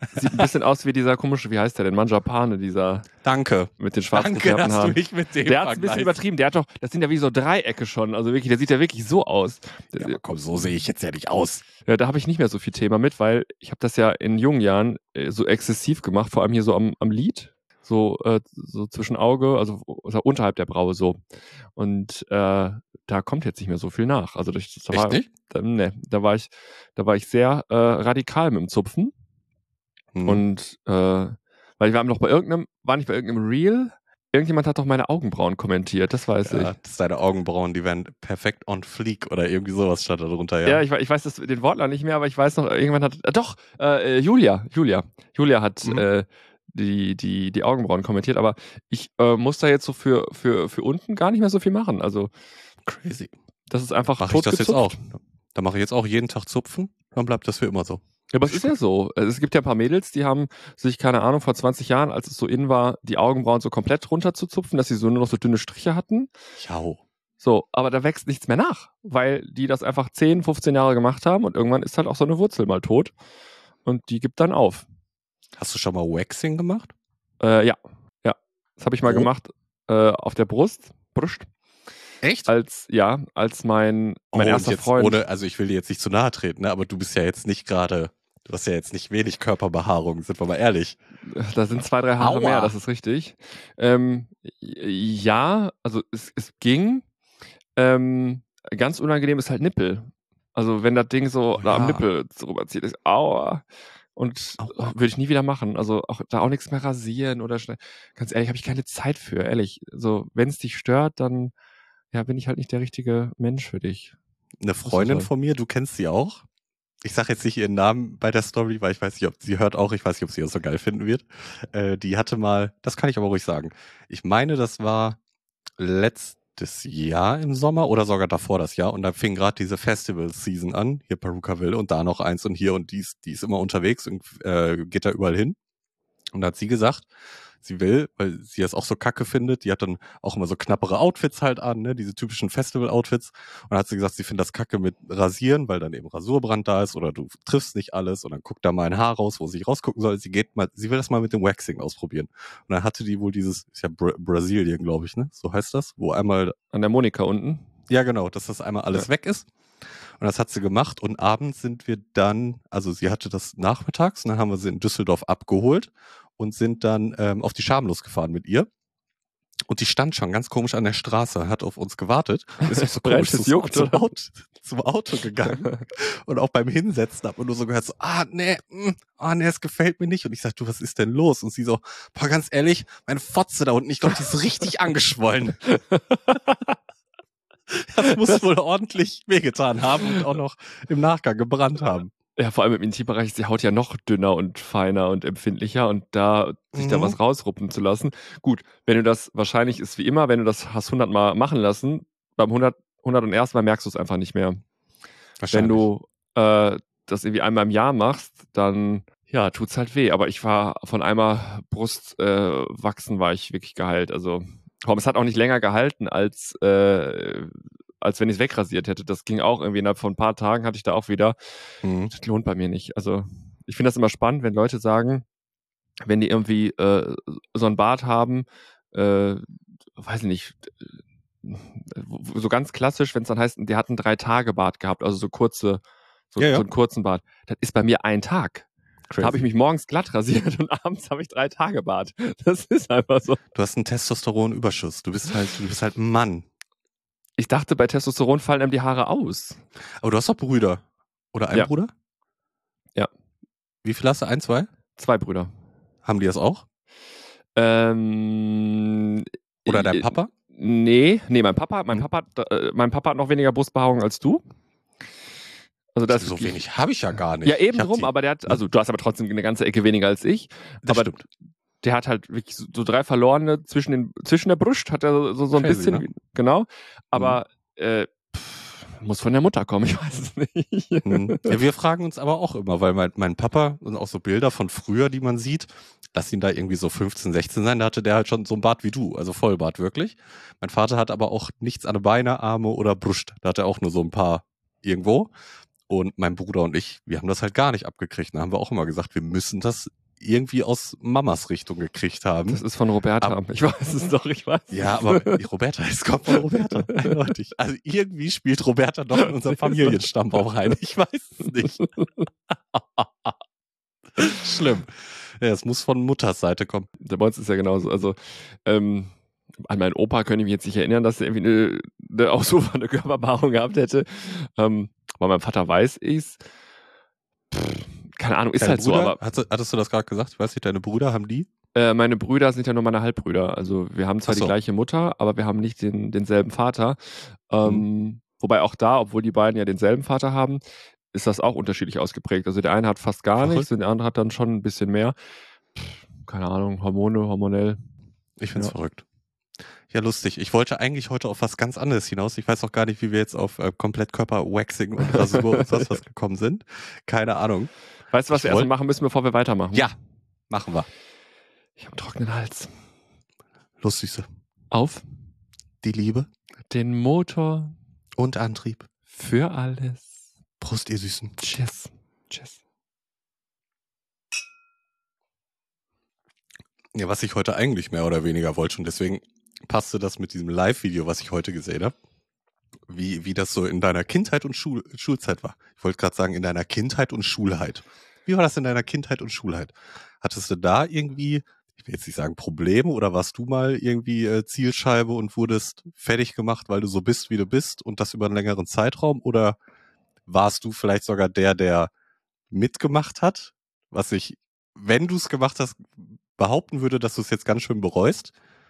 Sieht ein bisschen aus wie dieser komische, wie heißt der denn? Manjapane, dieser. Danke. Mit den schwarzen Danke, dass Haaren. du mich mit dem Der hat es ein bisschen übertrieben. Der hat doch, das sind ja wie so Dreiecke schon. Also wirklich, der sieht ja wirklich so aus. Ja, aber komm, so sehe ich jetzt ja nicht aus. Ja, da habe ich nicht mehr so viel Thema mit, weil ich habe das ja in jungen Jahren äh, so exzessiv gemacht, vor allem hier so am, am Lid. So, äh, so zwischen Auge, also, also unterhalb der Braue so. Und äh, da kommt jetzt nicht mehr so viel nach. Also das, das Echt war, nicht? Da, ne, da war ich, da war ich sehr äh, radikal mit dem Zupfen. Hm. Und äh, weil wir haben noch bei irgendeinem, war nicht bei irgendeinem Reel, irgendjemand hat doch meine Augenbrauen kommentiert, das weiß ja, ich. Das deine Augenbrauen, die werden perfekt on fleek oder irgendwie sowas stand da drunter, ja. Ja, ich, ich weiß das, den Wortlaut nicht mehr, aber ich weiß noch, irgendwann hat, äh, doch, äh, Julia, Julia, Julia hat Mhm. äh, die, die, die Augenbrauen kommentiert, aber ich äh, muss da jetzt so für, für, für unten gar nicht mehr so viel machen, also Crazy. das ist einfach Mache ich das jetzt totgezupft. auch. Da mache ich jetzt auch jeden Tag Zupfen, dann bleibt das für immer so. Ja, aber es ist ja so. Also es gibt ja ein paar Mädels, die haben sich, keine Ahnung, vor zwanzig Jahren, als es so in war, die Augenbrauen so komplett runterzuzupfen, dass sie so nur noch so dünne Striche hatten. Jau. So, aber da wächst nichts mehr nach, weil die das einfach zehn, fünfzehn Jahre gemacht haben und irgendwann ist halt auch so eine Wurzel mal tot und die gibt dann auf. Hast du schon mal Waxing gemacht? Äh, ja, ja. Das habe ich mal Wo? gemacht äh, auf der Brust, Brust. Echt? Als, ja, als mein, mein oh, erster und jetzt Freund. Ohne, also ich will dir jetzt nicht zu nahe treten, ne? Aber du bist ja jetzt nicht gerade, du hast ja jetzt nicht wenig Körperbehaarung, sind wir mal ehrlich. Da sind zwei, drei Haare Aua. mehr, das ist richtig. Ähm, ja, also es, es ging. Ähm, ganz unangenehm ist halt Nippel. Also wenn das Ding so Oh, da am ja. Nippel so rüberzieht, ist aua. Und Aua. würde ich nie wieder machen. Also auch da auch nichts mehr rasieren oder schnell. Ganz ehrlich, habe ich keine Zeit für, ehrlich. Also wenn es dich stört, dann ja, bin ich halt nicht der richtige Mensch für dich. Eine Freundin so. von mir, du kennst sie auch. Ich sage jetzt nicht ihren Namen bei der Story, weil ich weiß nicht, ob sie hört auch, ich weiß nicht, ob sie das so geil finden wird. Äh, die hatte mal, das kann ich aber ruhig sagen. Ich meine, das war letztes Jahr im Sommer oder sogar davor das Jahr und da fing gerade diese Festival-Season an, hier Perukaville und da noch eins und hier und die ist, die ist immer unterwegs und äh, geht da überall hin. Und da hat sie gesagt, sie will, weil sie das auch so kacke findet, die hat dann auch immer so knappere Outfits halt an, ne, diese typischen Festival-Outfits. Und dann hat sie gesagt, sie findet das kacke mit Rasieren, weil dann eben Rasurbrand da ist oder du triffst nicht alles und dann guckt da mal ein Haar raus, wo sie rausgucken soll. Sie geht mal, sie will das mal mit dem Waxing ausprobieren. Und dann hatte die wohl dieses, ist ja Bra- Brasilien, glaube ich, ne, so heißt das, wo einmal An der Monika unten. ja, genau, dass das einmal alles Ja. weg ist. Und das hat sie gemacht und abends sind wir dann, also sie hatte das nachmittags und dann haben wir sie in Düsseldorf abgeholt und sind dann ähm, auf die Schamlos gefahren mit ihr. Und die stand schon ganz komisch an der Straße, hat auf uns gewartet und ist auch so komisch Brennt es zum, juckt, zum, oder? Auto, zum Auto gegangen. Und auch beim Hinsetzen hat man nur so gehört, so, ah, nee, mm, ah, nee, es gefällt mir nicht. Und ich sag, du, was ist denn los? Und sie so, boah, ganz ehrlich, meine Fotze da unten, ich glaube, die ist richtig angeschwollen. Das muss wohl ordentlich wehgetan haben und auch noch im Nachgang gebrannt haben. Ja, vor allem im Intimbereich ist die Haut ja noch dünner und feiner und empfindlicher und da sich Mhm. da was rausruppen zu lassen. Gut, wenn du das, wahrscheinlich ist wie immer, wenn du das hast hundertmal machen lassen, beim hundert, hundert und ersten Mal merkst du es einfach nicht mehr. Wenn Wahrscheinlich. du äh, das irgendwie einmal im Jahr machst, dann ja, tut's halt weh. Aber ich war von einmal Brust äh, wachsen, war ich wirklich geheilt. Also komm, es hat auch nicht länger gehalten, als äh, als wenn ich es wegrasiert hätte. Das ging auch irgendwie innerhalb von ein paar Tagen hatte ich da auch wieder. Mhm. Das lohnt bei mir nicht. Also ich finde das immer spannend, wenn Leute sagen, wenn die irgendwie äh, so ein Bart haben, äh, weiß ich nicht, äh, so ganz klassisch, wenn es dann heißt, die hatten drei Tage Bart gehabt, also so kurze, so, Ja, ja. so einen kurzen Bart. Das ist bei mir ein Tag. Da habe ich mich morgens glatt rasiert und abends habe ich drei Tage Bart. Das ist einfach so. Du hast einen Testosteronüberschuss. Du bist halt, du bist halt ein Mann. Ich dachte, bei Testosteron fallen einem die Haare aus. Aber du hast doch Brüder. Oder einen Ja. Bruder? Ja. Wie viel hast du? Ein, zwei? Zwei Brüder. Haben die das auch? Ähm, Oder dein äh, Papa? Nee, nee, mein Papa, mein Hm. Papa, hat, äh, mein Papa hat noch weniger Brustbehaarung als du. Also das So wenig habe ich ja gar nicht. Ja, eben Ich hab drum, die- aber der hat, also du hast aber trotzdem eine ganze Ecke weniger als ich. Das aber stimmt. der hat halt wirklich so, so drei verlorene zwischen den zwischen der Brust hat er so, so ein Crazy, bisschen, ne? wie- genau. Aber äh, pff, muss von der Mutter kommen, ich weiß es nicht. Hm. Ja, wir fragen uns aber auch immer, weil mein, mein Papa und auch so Bilder von früher, die man sieht, lass ihn da irgendwie so fünfzehn, sechzehn sein, da hatte der halt schon so ein Bart wie du, also Vollbart wirklich. Mein Vater hat aber auch nichts an den Beine, Arme oder Brust. Da hat er auch nur so ein paar irgendwo. Und mein Bruder und ich, wir haben das halt gar nicht abgekriegt. Da haben wir auch immer gesagt, wir müssen das irgendwie aus Mamas Richtung gekriegt haben. Das ist von Roberta. Aber, ich weiß es doch, ich weiß Ja, aber Roberta, es kommt von Roberta, eindeutig. Also irgendwie spielt Roberta doch in unseren Familienstammbaum rein. Ich weiß es nicht. Schlimm. Ja, es muss von Mutters Seite kommen. Bei uns ist ja genauso. Also, ähm, an meinen Opa könnte ich mich jetzt nicht erinnern, dass er irgendwie eine, eine ausufernde Körperbehaarung gehabt hätte. Ähm, bei meinem Vater weiß ich's. Pff, keine Ahnung, ist Deine halt Brüder, so. Aber hattest, hattest du das gerade gesagt? Ich weiß nicht, deine Brüder haben die? äh, meine Brüder sind ja nur meine Halbbrüder. Also wir haben zwar Ach so. die gleiche Mutter, aber wir haben nicht den, denselben Vater. Ähm, Mhm. Wobei auch da, obwohl die beiden ja denselben Vater haben, ist das auch unterschiedlich ausgeprägt. Also der eine hat fast gar Verrückt. nichts und der andere hat dann schon ein bisschen mehr. Pff, keine Ahnung, Hormone, hormonell. Ich find's Ja. verrückt. Ja, lustig. Ich wollte eigentlich heute auf was ganz anderes hinaus. Ich weiß auch gar nicht, wie wir jetzt auf äh, komplett Körperwaxing und Rasur und sonst was gekommen sind. Keine Ahnung. Weißt du, was Ich wir erstmal wollt- machen müssen, bevor wir weitermachen? Ja, machen wir. Ich habe einen trockenen Hals. Lustigste. Auf Die Liebe den Motor und Antrieb. für alles. Prost, ihr Süßen. Tschüss. Tschüss. Ja, was ich heute eigentlich mehr oder weniger wollte und deswegen passte das mit diesem Live-Video, was ich heute gesehen habe, wie, wie das so in deiner Kindheit und Schul Schulzeit war. Ich wollte gerade sagen, in deiner Kindheit und Schulheit. Wie war das in deiner Kindheit und Schulheit? Hattest du da irgendwie, ich will jetzt nicht sagen Probleme, oder warst du mal irgendwie äh, Zielscheibe und wurdest fertig gemacht, weil du so bist, wie du bist und das über einen längeren Zeitraum? Oder warst du vielleicht sogar der, der mitgemacht hat, was ich, wenn du es gemacht hast, behaupten würde, dass du es jetzt ganz schön bereust?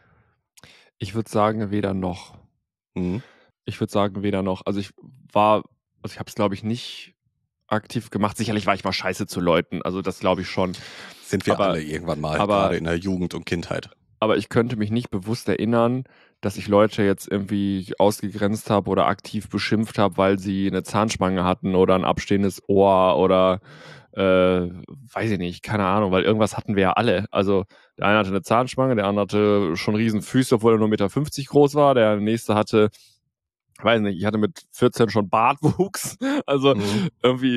Ich würde sagen, weder noch. Mhm. Ich würde sagen, weder noch. Also ich war, also ich habe es, glaube ich, nicht aktiv gemacht. Sicherlich war ich mal scheiße zu Leuten, also das glaube ich schon. Sind wir Aber- alle irgendwann mal, aber- gerade in der Jugend und Kindheit. Aber ich könnte mich nicht bewusst erinnern, dass ich Leute jetzt irgendwie ausgegrenzt habe oder aktiv beschimpft habe, weil sie eine Zahnspange hatten oder ein abstehendes Ohr oder äh, weiß ich nicht, keine Ahnung, weil irgendwas hatten wir ja alle. Also der eine hatte eine Zahnspange, der andere hatte schon riesen Füße, obwohl er nur eins Komma fünfzig Meter groß war, der nächste hatte, weiß nicht, ich hatte mit vierzehn schon Bartwuchs. Also Mhm. irgendwie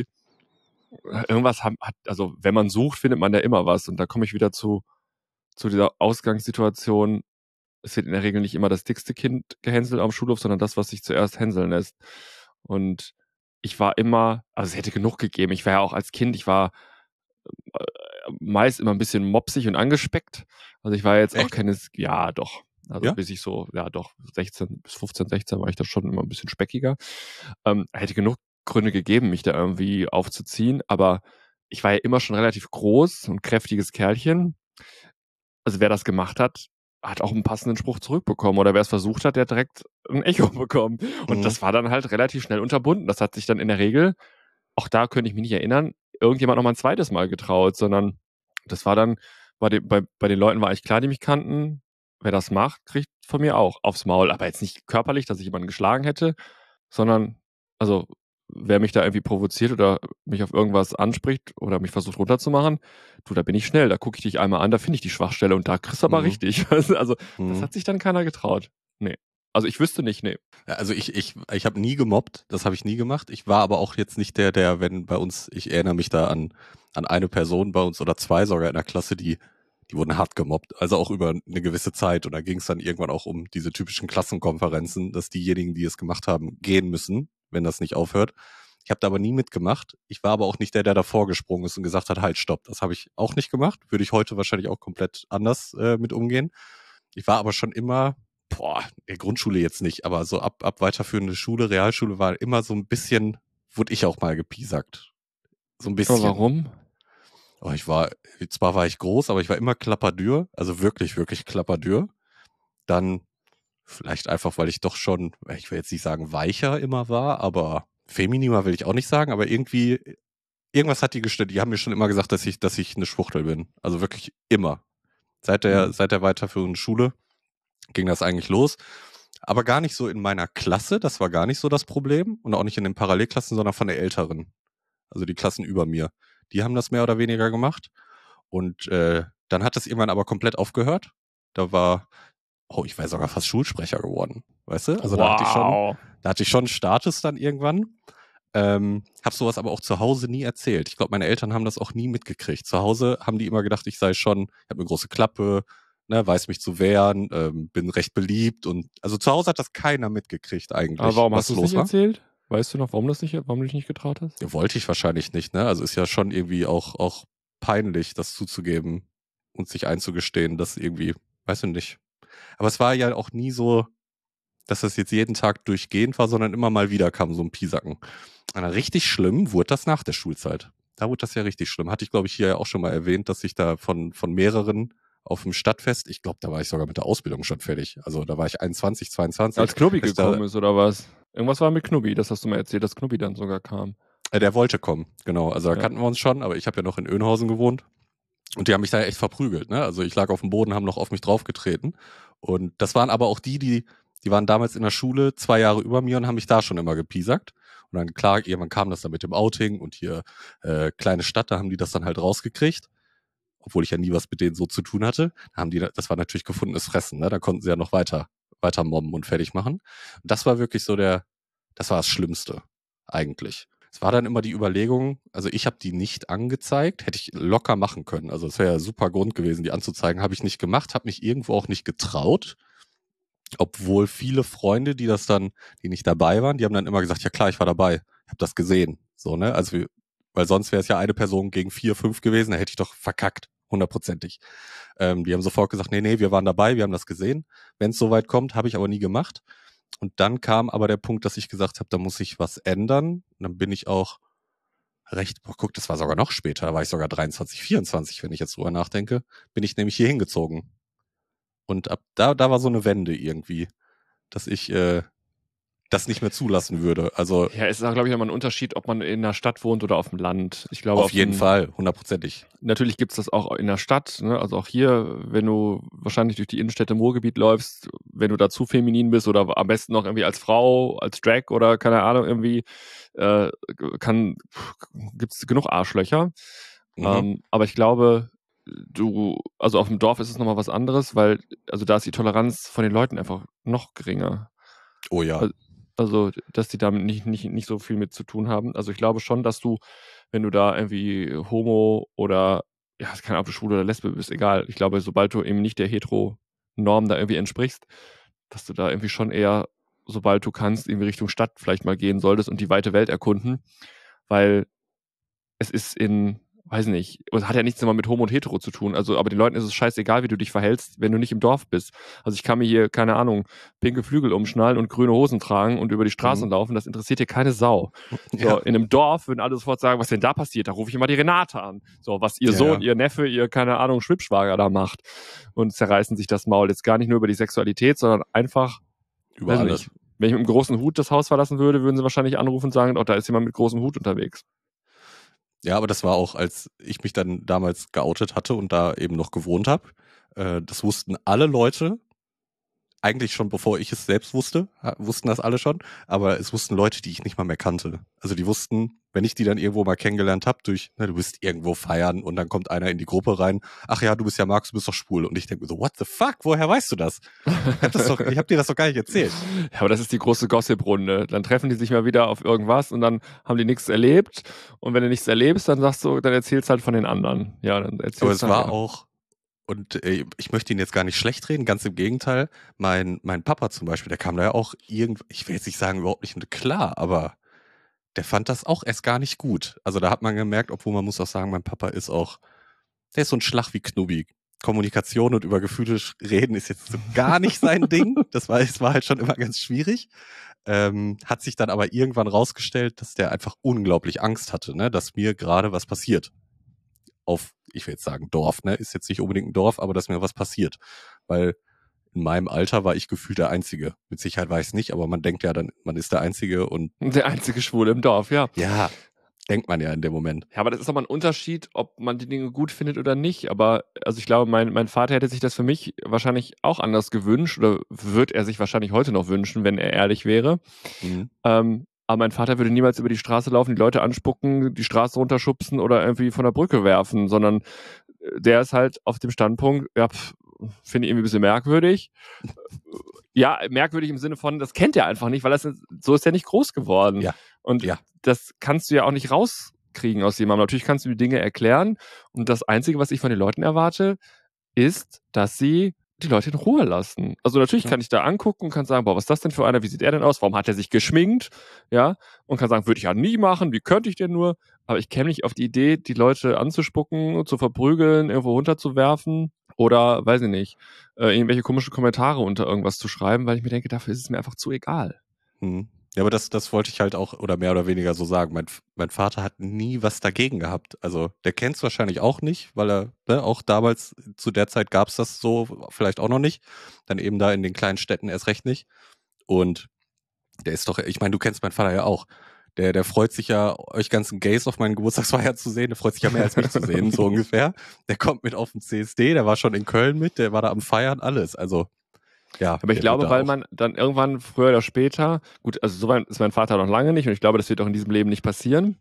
irgendwas hat, also wenn man sucht, findet man ja immer was. Und da komme ich wieder zu zu dieser Ausgangssituation. Es wird in der Regel nicht immer das dickste Kind gehänselt am Schulhof, sondern das, was sich zuerst hänseln lässt. Und ich war immer, also es hätte genug gegeben. Ich war ja auch als Kind, ich war äh, meist immer ein bisschen mopsig und angespeckt. Also ich war jetzt auch Echt? keine, ja doch. Also Ja? bis ich so, ja doch, sechzehn bis fünfzehn, sechzehn war ich da schon immer ein bisschen speckiger. Ähm, hätte genug Gründe gegeben, mich da irgendwie aufzuziehen, aber ich war ja immer schon relativ groß und kräftiges Kerlchen. Also wer das gemacht hat, hat auch einen passenden Spruch zurückbekommen. Oder wer es versucht hat, der hat direkt ein Echo bekommen. Und Mhm. das war dann halt relativ schnell unterbunden. Das hat sich dann in der Regel, auch da könnte ich mich nicht erinnern, irgendjemand noch mal ein zweites Mal getraut, sondern das war dann, bei den, bei, bei den Leuten war eigentlich klar, die mich kannten, wer das macht, kriegt von mir auch aufs Maul. Aber jetzt nicht körperlich, dass ich jemanden geschlagen hätte, sondern, also wer mich da irgendwie provoziert oder mich auf irgendwas anspricht oder mich versucht runterzumachen, du, da bin ich schnell, da gucke ich dich einmal an, da finde ich die Schwachstelle und da kriegst du aber Mhm. richtig. Also das Mhm. hat sich dann keiner getraut. Nee. Also ich wüsste nicht, nee. Ja, also ich, ich, ich habe nie gemobbt, das habe ich nie gemacht. Ich war aber auch jetzt nicht der, der, wenn bei uns, ich erinnere mich da an, an eine Person bei uns oder zwei sogar in der Klasse, die, die wurden hart gemobbt, also auch über eine gewisse Zeit. Und da ging es dann irgendwann auch um diese typischen Klassenkonferenzen, dass diejenigen, die es gemacht haben, gehen müssen, wenn das nicht aufhört. Ich habe da aber nie mitgemacht. Ich war aber auch nicht der, der davor gesprungen ist und gesagt hat, halt, stopp. Das habe ich auch nicht gemacht. Würde ich heute wahrscheinlich auch komplett anders äh, mit umgehen. Ich war aber schon immer, boah, in der Grundschule jetzt nicht, aber so ab, ab weiterführende Schule, Realschule war immer so ein bisschen, wurde ich auch mal gepiesackt. So ein bisschen. Aber warum? Oh, ich war, zwar war ich groß, aber ich war immer klapperdür, also wirklich, wirklich klapperdür. Dann vielleicht einfach, weil ich doch schon, ich will jetzt nicht sagen weicher immer war, aber femininer will ich auch nicht sagen, aber irgendwie, irgendwas hat die gestellt. Die haben mir schon immer gesagt, dass ich, dass ich eine Schwuchtel bin. Also wirklich immer. Seit der, Mhm. seit der weiterführenden Schule ging das eigentlich los. Aber gar nicht so in meiner Klasse, das war gar nicht so das Problem. Und auch nicht in den Parallelklassen, sondern von der Älteren. Also die Klassen über mir. Die haben das mehr oder weniger gemacht. Und äh, dann hat das irgendwann aber komplett aufgehört. Da war, oh, ich wäre sogar fast Schulsprecher geworden. Weißt du? Also da hatte ich schon, wow. da hatte ich schon Status dann irgendwann. Ähm, hab sowas aber auch zu Hause nie erzählt. Ich glaube, meine Eltern haben das auch nie mitgekriegt. Zu Hause haben die immer gedacht, ich sei schon, ich habe eine große Klappe, ne, weiß mich zu wehren, ähm, bin recht beliebt und also zu Hause hat das keiner mitgekriegt eigentlich, Aber warum hast was du es los nicht war. erzählt? Weißt du noch, warum das nicht, warum du dich nicht getraut hast? Ja, wollte ich wahrscheinlich nicht, ne? Also ist ja schon irgendwie auch, auch peinlich, das zuzugeben und sich einzugestehen, dass irgendwie, weiß ich nicht. Aber es war ja auch nie so, dass das jetzt jeden Tag durchgehend war, sondern immer mal wieder kam so ein Piesacken. Und dann richtig schlimm wurde das nach der Schulzeit. Da wurde das ja richtig schlimm. Hatte ich, glaube ich, hier ja auch schon mal erwähnt, dass ich da von, von mehreren auf dem Stadtfest, ich glaube, da war ich sogar mit der Ausbildung schon fertig. Also da war ich einundzwanzig, zweiundzwanzig. Als Knubbi dass ich gekommen da, ist, oder was? Irgendwas war mit Knubbi, das hast du mal erzählt, dass Knubbi dann sogar kam. äh, der wollte kommen, genau. Also da Ja. kannten wir uns schon, aber ich habe ja noch in Önhausen gewohnt. Und die haben mich da echt verprügelt, ne? Also ich lag auf dem Boden, haben noch auf mich draufgetreten. Und das waren aber auch die, die, die waren damals in der Schule zwei Jahre über mir und haben mich da schon immer gepiesackt. Und dann, klar, irgendwann kam das dann mit dem Outing und hier äh, kleine Stadt, da haben die das dann halt rausgekriegt. Obwohl ich ja nie was mit denen so zu tun hatte. Da haben die, das war natürlich gefundenes Fressen, ne? Da konnten sie ja noch weiter, weiter mobben und fertig machen. Und das war wirklich so der, das war das Schlimmste, eigentlich. Es war dann immer die Überlegung, also ich habe die nicht angezeigt, hätte ich locker machen können. Also es wäre ja super Grund gewesen, die anzuzeigen, habe ich nicht gemacht, habe mich irgendwo auch nicht getraut. Obwohl viele Freunde, die das dann, die nicht dabei waren, die haben dann immer gesagt, ja klar, ich war dabei, ich habe das gesehen. So, ne? Also, weil sonst wäre es ja eine Person gegen vier, fünf gewesen, da hätte ich doch verkackt, hundertprozentig. Ähm, die haben sofort gesagt, nee, nee, wir waren dabei, wir haben das gesehen. Wenn es soweit kommt, habe ich aber nie gemacht. Und dann kam aber der Punkt, dass ich gesagt habe, da muss ich was ändern. Und dann bin ich auch recht, boah, guck, das war sogar noch später, da war ich sogar dreiundzwanzig, vierundzwanzig, wenn ich jetzt drüber nachdenke, bin ich nämlich hier hingezogen. Und ab da, da war so eine Wende irgendwie, dass ich äh, das nicht mehr zulassen würde. Also Ja, es ist auch, glaube ich, nochmal ein Unterschied, ob man in der Stadt wohnt oder auf dem Land. Ich glaube, auf, auf jeden dem, Fall, hundertprozentig. Natürlich gibt's das auch in der Stadt, ne? Also auch hier, wenn du wahrscheinlich durch die Innenstädte im Ruhrgebiet läufst, wenn du da zu feminin bist oder am besten noch irgendwie als Frau, als Drag oder keine Ahnung irgendwie, äh, kann gibt's genug Arschlöcher. Mhm. Ähm, aber ich glaube, du, also auf dem Dorf ist es nochmal was anderes, weil, also da ist die Toleranz von den Leuten einfach noch geringer. Oh ja. Also, Also, dass die damit nicht, nicht, nicht so viel mit zu tun haben. Also ich glaube schon, dass du, wenn du da irgendwie Homo oder, ja, keine Ahnung, ob du schwul oder Lesbe bist, egal. Ich glaube, sobald du eben nicht der Hetero-Norm da irgendwie entsprichst, dass du da irgendwie schon eher, sobald du kannst, irgendwie Richtung Stadt vielleicht mal gehen solltest und die weite Welt erkunden. Weil es ist in, weiß nicht, es hat ja nichts immer mit Homo und Hetero zu tun. Also, aber den Leuten ist es scheißegal, wie du dich verhältst, wenn du nicht im Dorf bist. Also ich kann mir hier, keine Ahnung, pinke Flügel umschnallen und grüne Hosen tragen und über die Straßen Mhm. laufen. Das interessiert hier keine Sau. So, Ja. in einem Dorf würden alle sofort sagen, was denn da passiert? Da rufe ich immer die Renate an. So, was ihr Ja, Sohn, ja. ihr Neffe, ihr, keine Ahnung, Schwibschwager da macht. Und zerreißen sich das Maul. Jetzt gar nicht nur über die Sexualität, sondern einfach, Über weiß alles. nicht, wenn ich mit einem großen Hut das Haus verlassen würde, würden sie wahrscheinlich anrufen und sagen, oh, da ist jemand mit großem Hut unterwegs. Ja, aber das war auch, als ich mich dann damals geoutet hatte und da eben noch gewohnt habe. Äh, das wussten alle Leute, eigentlich schon bevor ich es selbst wusste, wussten das alle schon, aber es wussten Leute, die ich nicht mal mehr kannte. Also die wussten, wenn ich die dann irgendwo mal kennengelernt habe, durch, na, du bist irgendwo feiern und dann kommt einer in die Gruppe rein, ach ja, du bist ja Markus, du bist doch schwul. Und ich denke mir so, what the fuck, woher weißt du das? Ich hab, das doch, ich hab dir das doch gar nicht erzählt. Ja, aber das ist die große Gossip-Runde. Dann treffen die sich mal wieder auf irgendwas und dann haben die nichts erlebt. Und wenn du nichts erlebst, dann sagst du, dann erzählst halt von den anderen. Ja, dann erzählst Aber es halt, war ja. auch, und äh, ich möchte ihn jetzt gar nicht schlecht reden, ganz im Gegenteil. Mein, mein Papa zum Beispiel, der kam da ja auch irgendwie, ich will jetzt nicht sagen, überhaupt nicht mit klar, aber der fand das auch erst gar nicht gut. Also da hat man gemerkt, obwohl man muss auch sagen, mein Papa ist auch, der ist so ein Schlag wie Knubbi. Kommunikation und über Gefühle reden ist jetzt so gar nicht sein Ding. Das war, es war halt schon immer ganz schwierig. Ähm, hat sich dann aber irgendwann rausgestellt, dass der einfach unglaublich Angst hatte, ne, dass mir gerade was passiert. Auf, ich will jetzt sagen, Dorf, ne? Ist jetzt nicht unbedingt ein Dorf, aber dass mir was passiert. Weil in meinem Alter war ich gefühlt der Einzige. Mit Sicherheit war ich es nicht, aber man denkt ja dann, man ist der Einzige und. Der einzige Schwule im Dorf, ja. Ja, denkt man ja in dem Moment. Ja, aber das ist nochmal ein Unterschied, ob man die Dinge gut findet oder nicht. Aber, also ich glaube, mein, mein Vater hätte sich das für mich wahrscheinlich auch anders gewünscht oder wird er sich wahrscheinlich heute noch wünschen, wenn er ehrlich wäre. Mhm. Ähm, aber mein Vater würde niemals über die Straße laufen, die Leute anspucken, die Straße runterschubsen oder irgendwie von der Brücke werfen, sondern der ist halt auf dem Standpunkt, ja, pf, finde ich irgendwie ein bisschen merkwürdig. Ja, merkwürdig im Sinne von, das kennt er einfach nicht, weil das, so ist er nicht groß geworden. Ja. Und Ja. das kannst du ja auch nicht rauskriegen aus jemandem. Natürlich kannst du die Dinge erklären und das Einzige, was ich von den Leuten erwarte, ist, dass sie die Leute in Ruhe lassen. Also natürlich Ja. kann ich da angucken und kann sagen, boah, was ist das denn für einer? Wie sieht er denn aus? Warum hat er sich geschminkt? Ja, und kann sagen, würde ich ja nie machen. Wie könnte ich denn nur? Aber ich käme nicht auf die Idee, die Leute anzuspucken, zu verprügeln, irgendwo runterzuwerfen oder, weiß ich nicht, äh, irgendwelche komischen Kommentare unter irgendwas zu schreiben, weil ich mir denke, dafür ist es mir einfach zu egal. Hm. Ja, aber das, das wollte ich halt auch, oder mehr oder weniger so sagen. Mein, mein Vater hat nie was dagegen gehabt. Also der kennt es wahrscheinlich auch nicht, weil er, ne, auch damals, zu der Zeit gab es das so vielleicht auch noch nicht. Dann eben da in den kleinen Städten erst recht nicht. Und der ist doch, ich meine, du kennst meinen Vater ja auch. Der, der freut sich ja, euch ganzen Gays auf meinen Geburtstagsfeier zu sehen. Der freut sich ja mehr als mich zu sehen, so ungefähr. Der kommt mit auf den C S D, der war schon in Köln mit, der war da am Feiern, alles. Also, ja. Aber ich glaube, weil man dann irgendwann früher oder später, gut, also so weit ist mein Vater noch lange nicht und ich glaube, das wird auch in diesem Leben nicht passieren.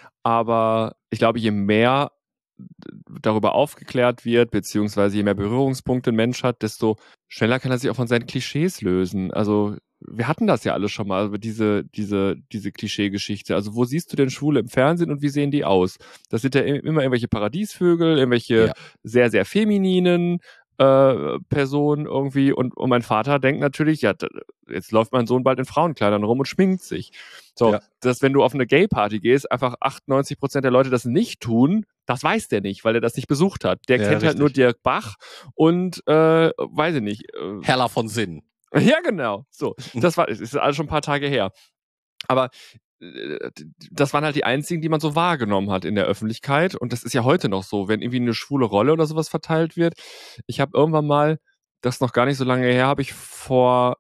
Aber ich glaube, je mehr darüber aufgeklärt wird, beziehungsweise je mehr Berührungspunkte ein Mensch hat, desto schneller kann er sich auch von seinen Klischees lösen. Also wir hatten das ja alles schon mal, also diese, diese, diese Klischee-Geschichte. Also wo siehst du denn Schwule im Fernsehen und wie sehen die aus? Das sind ja immer irgendwelche Paradiesvögel, irgendwelche ja. sehr, sehr femininen äh, Personen irgendwie. Und, und mein Vater denkt natürlich, ja, jetzt läuft mein Sohn bald in Frauenkleidern rum und schminkt sich. So, ja. dass wenn du auf eine Gay-Party gehst, einfach achtundneunzig Prozent der Leute das nicht tun, das weiß der nicht, weil er das nicht besucht hat. Der ja, kennt richtig. halt nur Dirk Bach und, äh, weiß ich nicht. Äh, Herr von Sinn. Ja, genau. So, das war, ist alles schon ein paar Tage her. Aber äh, das waren halt die einzigen, die man so wahrgenommen hat in der Öffentlichkeit. Und das ist ja heute noch so, wenn irgendwie eine schwule Rolle oder sowas verteilt wird. Ich habe irgendwann mal, das noch gar nicht so lange her, habe ich vor,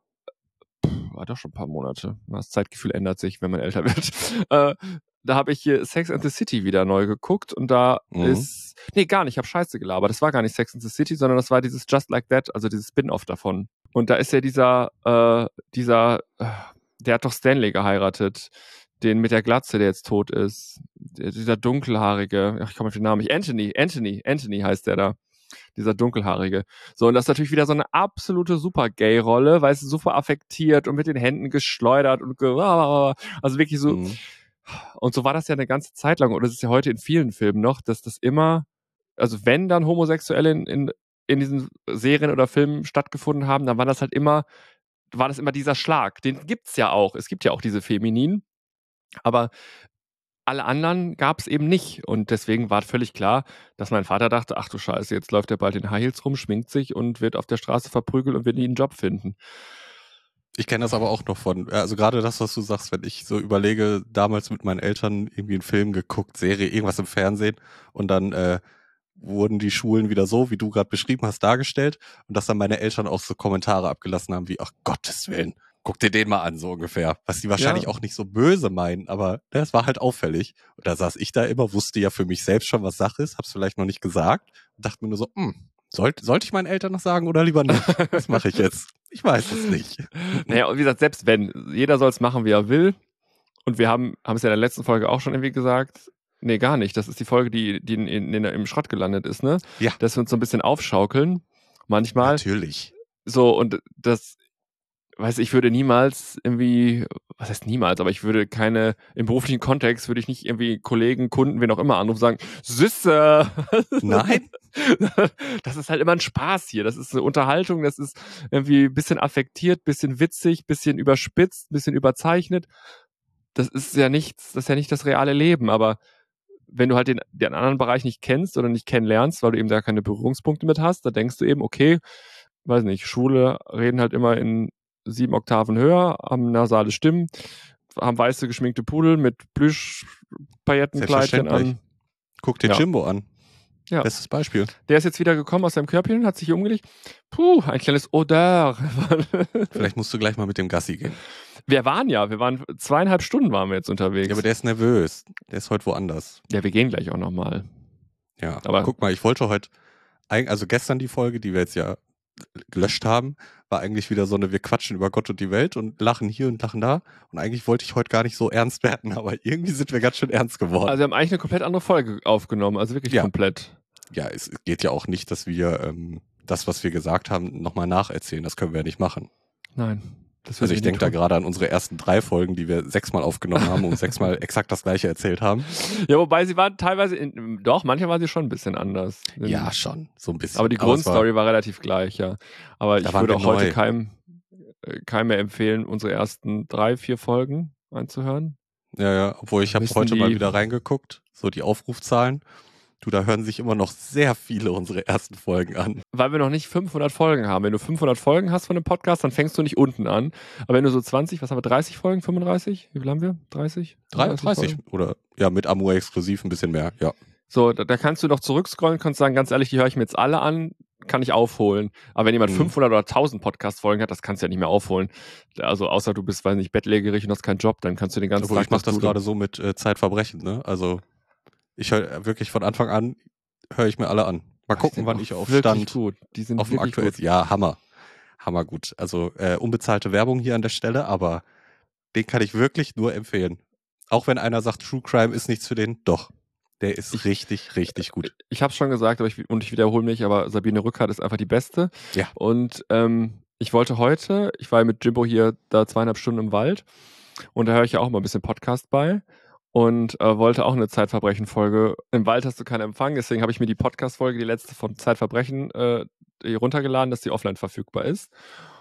war doch schon ein paar Monate. Das Zeitgefühl ändert sich, wenn man älter wird. Äh, da habe ich hier Sex and the City wieder neu geguckt und da mhm. ist, nee, gar nicht, ich habe Scheiße gelabert. Das war gar nicht Sex and the City, sondern das war dieses Just Like That, also dieses Spin-Off davon. Und da ist ja dieser, äh, dieser, äh, der hat doch Stanley geheiratet, den mit der Glatze, der jetzt tot ist. Der, dieser dunkelhaarige, ach, ich komme auf den Namen nicht, Anthony, Anthony, Anthony heißt der da. Dieser dunkelhaarige. So, und das ist natürlich wieder so eine absolute super-Gay-Rolle, weil es super affektiert und mit den Händen geschleudert und ge- also wirklich so. Mhm. Und so war das ja eine ganze Zeit lang, oder es ist ja heute in vielen Filmen noch, dass das immer, also wenn dann Homosexuelle in, in, in diesen Serien oder Filmen stattgefunden haben, dann war das halt immer, war das immer dieser Schlag. Den gibt's ja auch. Es gibt ja auch diese Femininen, aber alle anderen gab es eben nicht. Und deswegen war völlig klar, dass mein Vater dachte, ach du Scheiße, jetzt läuft er bald in High Heels rum, schminkt sich und wird auf der Straße verprügelt und wird nie einen Job finden. Ich kenne das aber auch noch von, also gerade das, was du sagst, wenn ich so überlege, damals mit meinen Eltern irgendwie einen Film geguckt, Serie, irgendwas im Fernsehen und dann äh, wurden die Schulen wieder so, wie du gerade beschrieben hast, dargestellt und dass dann meine Eltern auch so Kommentare abgelassen haben wie, ach Gottes Willen, guck dir den mal an, so ungefähr. Was die wahrscheinlich ja. auch nicht so böse meinen, aber das war halt auffällig. Und da saß ich da immer, wusste ja für mich selbst schon, was Sache ist, hab's vielleicht noch nicht gesagt und dachte mir nur so, hm, sollte, sollte ich meinen Eltern noch sagen oder lieber nicht? Was mache ich jetzt? Ich weiß es nicht. Naja, und wie gesagt, selbst wenn, jeder soll es machen, wie er will. Und wir haben haben es ja in der letzten Folge auch schon irgendwie gesagt. Nee, gar nicht. Das ist die Folge, die, die in, in, in, im Schrott gelandet ist, ne? Ja. Dass wir uns so ein bisschen aufschaukeln. Manchmal. Natürlich. So, und das, weiß ich, würde niemals irgendwie, was heißt niemals, aber ich würde keine, im beruflichen Kontext würde ich nicht irgendwie Kollegen, Kunden, wen auch immer anrufen und sagen, Süße! Nein! Das ist halt immer ein Spaß hier. Das ist eine Unterhaltung, das ist irgendwie ein bisschen affektiert, bisschen witzig, bisschen überspitzt, bisschen überzeichnet. Das ist ja nichts, das ist ja nicht das reale Leben, aber wenn du halt den, den anderen Bereich nicht kennst oder nicht kennenlernst, weil du eben da keine Berührungspunkte mit hast, da denkst du eben, okay, weiß nicht, Schwule reden halt immer in sieben Oktaven höher, haben nasale Stimmen, haben weiße geschminkte Pudel mit Plüschpaillettenkleidchen an. Guck dir ja. Jimbo an. Ja. Bestes Beispiel. Der ist jetzt wieder gekommen aus seinem Körbchen, hat sich umgelegt. Puh, ein kleines Odeur. Vielleicht musst du gleich mal mit dem Gassi gehen. Wir waren ja, wir waren zweieinhalb Stunden waren wir jetzt unterwegs. Ja, aber der ist nervös. Der ist heute woanders. Ja, wir gehen gleich auch nochmal. Ja, aber guck mal, ich wollte heute, also gestern die Folge, die wir jetzt ja gelöscht haben, war eigentlich wieder so eine, wir quatschen über Gott und die Welt und lachen hier und lachen da. Und eigentlich wollte ich heute gar nicht so ernst werden, aber irgendwie sind wir ganz schön ernst geworden. Also wir haben eigentlich eine komplett andere Folge aufgenommen, also wirklich ja. komplett. Ja, es geht ja auch nicht, dass wir ähm, das, was wir gesagt haben, nochmal nacherzählen. Das können wir ja nicht machen. Nein. Das Also ich denke da gerade an unsere ersten drei Folgen, die wir sechsmal aufgenommen haben und sechsmal exakt das Gleiche erzählt haben. Ja, wobei sie waren teilweise, in, doch, manchmal waren sie schon ein bisschen anders. Ja, schon, so ein bisschen. Aber die Grundstory war, war relativ gleich, ja. Aber ich würde auch heute keinem, keinem mehr empfehlen, unsere ersten drei, vier Folgen anzuhören. Ja, ja, obwohl ich habe heute mal wieder reingeguckt, so die Aufrufzahlen. Du, da hören sich immer noch sehr viele unsere ersten Folgen an. Weil wir noch nicht fünfhundert Folgen haben. Wenn du fünfhundert Folgen hast von einem Podcast, dann fängst du nicht unten an. Aber wenn du so zwanzig, was haben wir, dreißig Folgen, fünfunddreißig? Wie viel haben wir? dreißig? dreißig oder ja, mit Amur exklusiv ein bisschen mehr, ja. So, da, da kannst du noch zurückscrollen, kannst sagen, ganz ehrlich, die höre ich mir jetzt alle an, kann ich aufholen. Aber wenn jemand mhm. fünfhundert oder tausend Podcast-Folgen hat, das kannst du ja nicht mehr aufholen. Also außer du bist, weiß nicht, bettlägerig und hast keinen Job, dann kannst du den ganzen Obwohl, Tag... Ich mach das gerade so mit äh, Zeitverbrechen, ne? Also ich höre wirklich von Anfang an, höre ich mir alle an. Mal gucken, wann ich auf Stand gut. Die sind auf dem aktuellen... Ja, Hammer. Hammer gut. Also äh, unbezahlte Werbung hier an der Stelle, aber den kann ich wirklich nur empfehlen. Auch wenn einer sagt, True Crime ist nichts für den, doch. Der ist ich, richtig, richtig gut. Ich habe es schon gesagt, aber ich, und ich wiederhole mich, aber Sabine Rückert ist einfach die Beste. Ja. Und ähm, ich wollte heute, ich war mit Jimbo hier da zweieinhalb Stunden im Wald und da höre ich ja auch mal ein bisschen Podcast bei. Und äh, wollte auch eine Zeitverbrechen-Folge. Im Wald hast du keinen Empfang, deswegen habe ich mir die Podcast-Folge, die letzte von Zeitverbrechen, äh, runtergeladen, dass die offline verfügbar ist.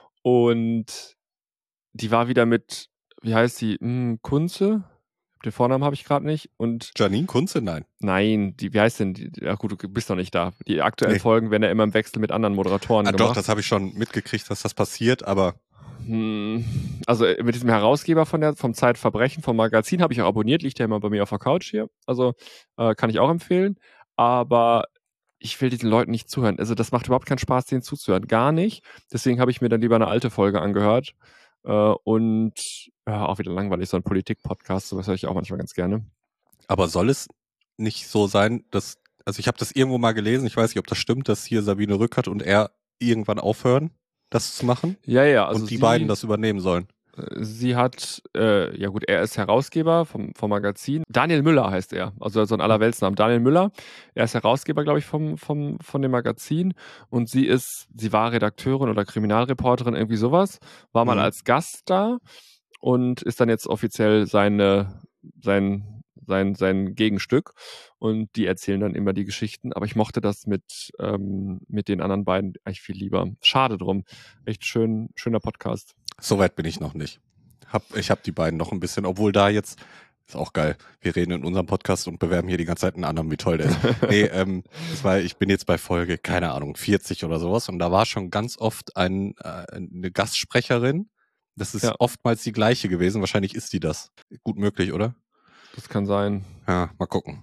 Und die war wieder mit, wie heißt die, hm, Kunze? Den Vornamen habe ich gerade nicht. Und Janine Kunze? Nein. Nein, die, wie heißt denn die? Ja gut, du bist doch nicht da. Die aktuellen nee. Folgen werden ja immer im Wechsel mit anderen Moderatoren ah, gemacht. Doch, das habe ich schon mitgekriegt, dass das passiert, aber... Also mit diesem Herausgeber von der, vom Zeitverbrechen, vom Magazin, habe ich auch abonniert, liegt ja immer bei mir auf der Couch hier. Also äh, kann ich auch empfehlen. Aber ich will diesen Leuten nicht zuhören. Also das macht überhaupt keinen Spaß, denen zuzuhören. Gar nicht. Deswegen habe ich mir dann lieber eine alte Folge angehört. Äh, und ja, auch wieder langweilig, so ein Politik-Podcast, sowas höre ich auch manchmal ganz gerne. Aber soll es nicht so sein, dass, also ich habe das irgendwo mal gelesen, ich weiß nicht, ob das stimmt, dass hier Sabine Rückert und er irgendwann aufhören, das zu machen? Ja, ja. Also und die sie, beiden das übernehmen sollen. Sie hat, äh, ja gut, er ist Herausgeber vom, vom Magazin. Daniel Müller heißt er, also so ein Allerweltsnamen. Daniel Müller, er ist Herausgeber, glaube ich, vom, vom, von dem Magazin. Und sie ist, sie war Redakteurin oder Kriminalreporterin, irgendwie sowas. War mal mhm. als Gast da und ist dann jetzt offiziell seine, sein, sein, sein Gegenstück. Und die erzählen dann immer die Geschichten. Aber ich mochte das mit, ähm, mit den anderen beiden eigentlich viel lieber. Schade drum. Echt schön, schöner Podcast. Soweit bin ich noch nicht. Hab, ich habe die beiden noch ein bisschen, obwohl da jetzt, ist auch geil, wir reden in unserem Podcast und bewerben hier die ganze Zeit einen anderen, wie toll der ist. nee, ähm, das war, ich bin jetzt bei Folge, keine Ahnung, vierzig oder sowas und da war schon ganz oft ein, äh, eine Gastsprecherin. Das ist ja. oftmals die gleiche gewesen, wahrscheinlich ist die das. Gut möglich, oder? Das kann sein. Ja, mal gucken.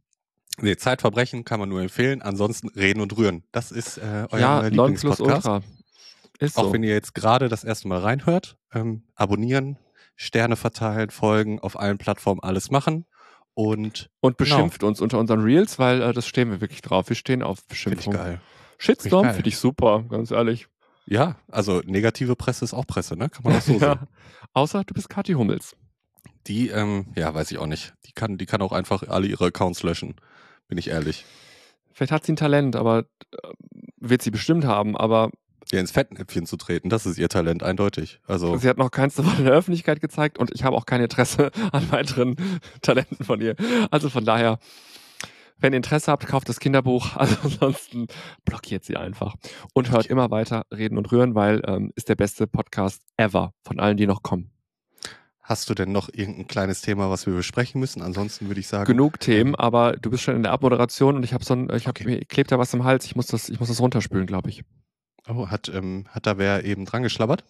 Nee, Zeitverbrechen kann man nur empfehlen, ansonsten Reden und Rühren. Das ist äh, euer ja, neuer Lieblingspodcast. Ist Auch so. wenn ihr jetzt gerade das erste Mal reinhört, ähm, abonnieren, Sterne verteilen, folgen, auf allen Plattformen alles machen und und beschimpft genau. uns unter unseren Reels, weil äh, das stehen wir wirklich drauf. Wir stehen auf Beschimpfung. Finde ich geil. Shitstorm finde ich super, ganz ehrlich. Ja, also negative Presse ist auch Presse, ne? Kann man auch so sagen. Ja. Außer du bist Kathi Hummels. Die, ähm, ja, weiß ich auch nicht. Die kann, die kann auch einfach alle ihre Accounts löschen, bin ich ehrlich. Vielleicht hat sie ein Talent, aber äh, wird sie bestimmt haben, aber ja, ins Fettnäpfchen zu treten, das ist ihr Talent, eindeutig. Also sie hat noch keins davon in der Öffentlichkeit gezeigt und ich habe auch kein Interesse an weiteren Talenten von ihr. Also von daher, wenn ihr Interesse habt, kauft das Kinderbuch. Also ansonsten blockiert sie einfach. Und hört immer weiter Reden und Rühren, weil ähm, ist der beste Podcast ever von allen, die noch kommen. Hast du denn noch irgendein kleines Thema, was wir besprechen müssen? Ansonsten würde ich sagen... Genug Themen, aber du bist schon in der Abmoderation und ich habe so ein, ich hab, okay. mir klebt da was im Hals. Ich muss das, ich muss das runterspülen, glaube ich. Oh, hat, ähm, hat da wer eben dran geschlabbert?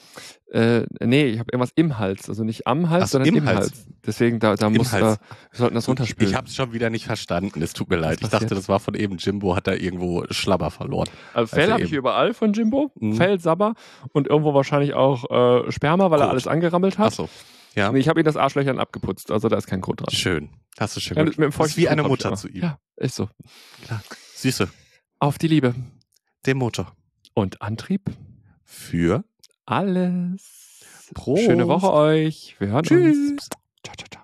Äh, nee, ich habe irgendwas im Hals. Also nicht am Hals, so, sondern im im Hals. Hals. Deswegen, da, da muss, da, wir sollten das runterspülen. Ich habe es schon wieder nicht verstanden. Es tut mir leid. Ich dachte, das war von eben Jimbo, hat da irgendwo Schlabber verloren. Also Fell habe ich überall von Jimbo. Mhm. Fell, Sabber und irgendwo wahrscheinlich auch äh, Sperma, weil Gut. er alles angerammelt hat. Ach so. Ja. Nee, ich habe ihm das Arschlöchern abgeputzt. Also da ist kein Grund dran. Schön. Hast du schön ja, gemacht. Mit dem das ist wie eine Mutter zu ihm. Ja, ist so. Klar. Süße. Auf die Liebe. Den Motor. Und Antrieb. Für alles. Prost. Schöne Woche euch. Wir hören Tschüss. uns. Ciao, ciao, ciao.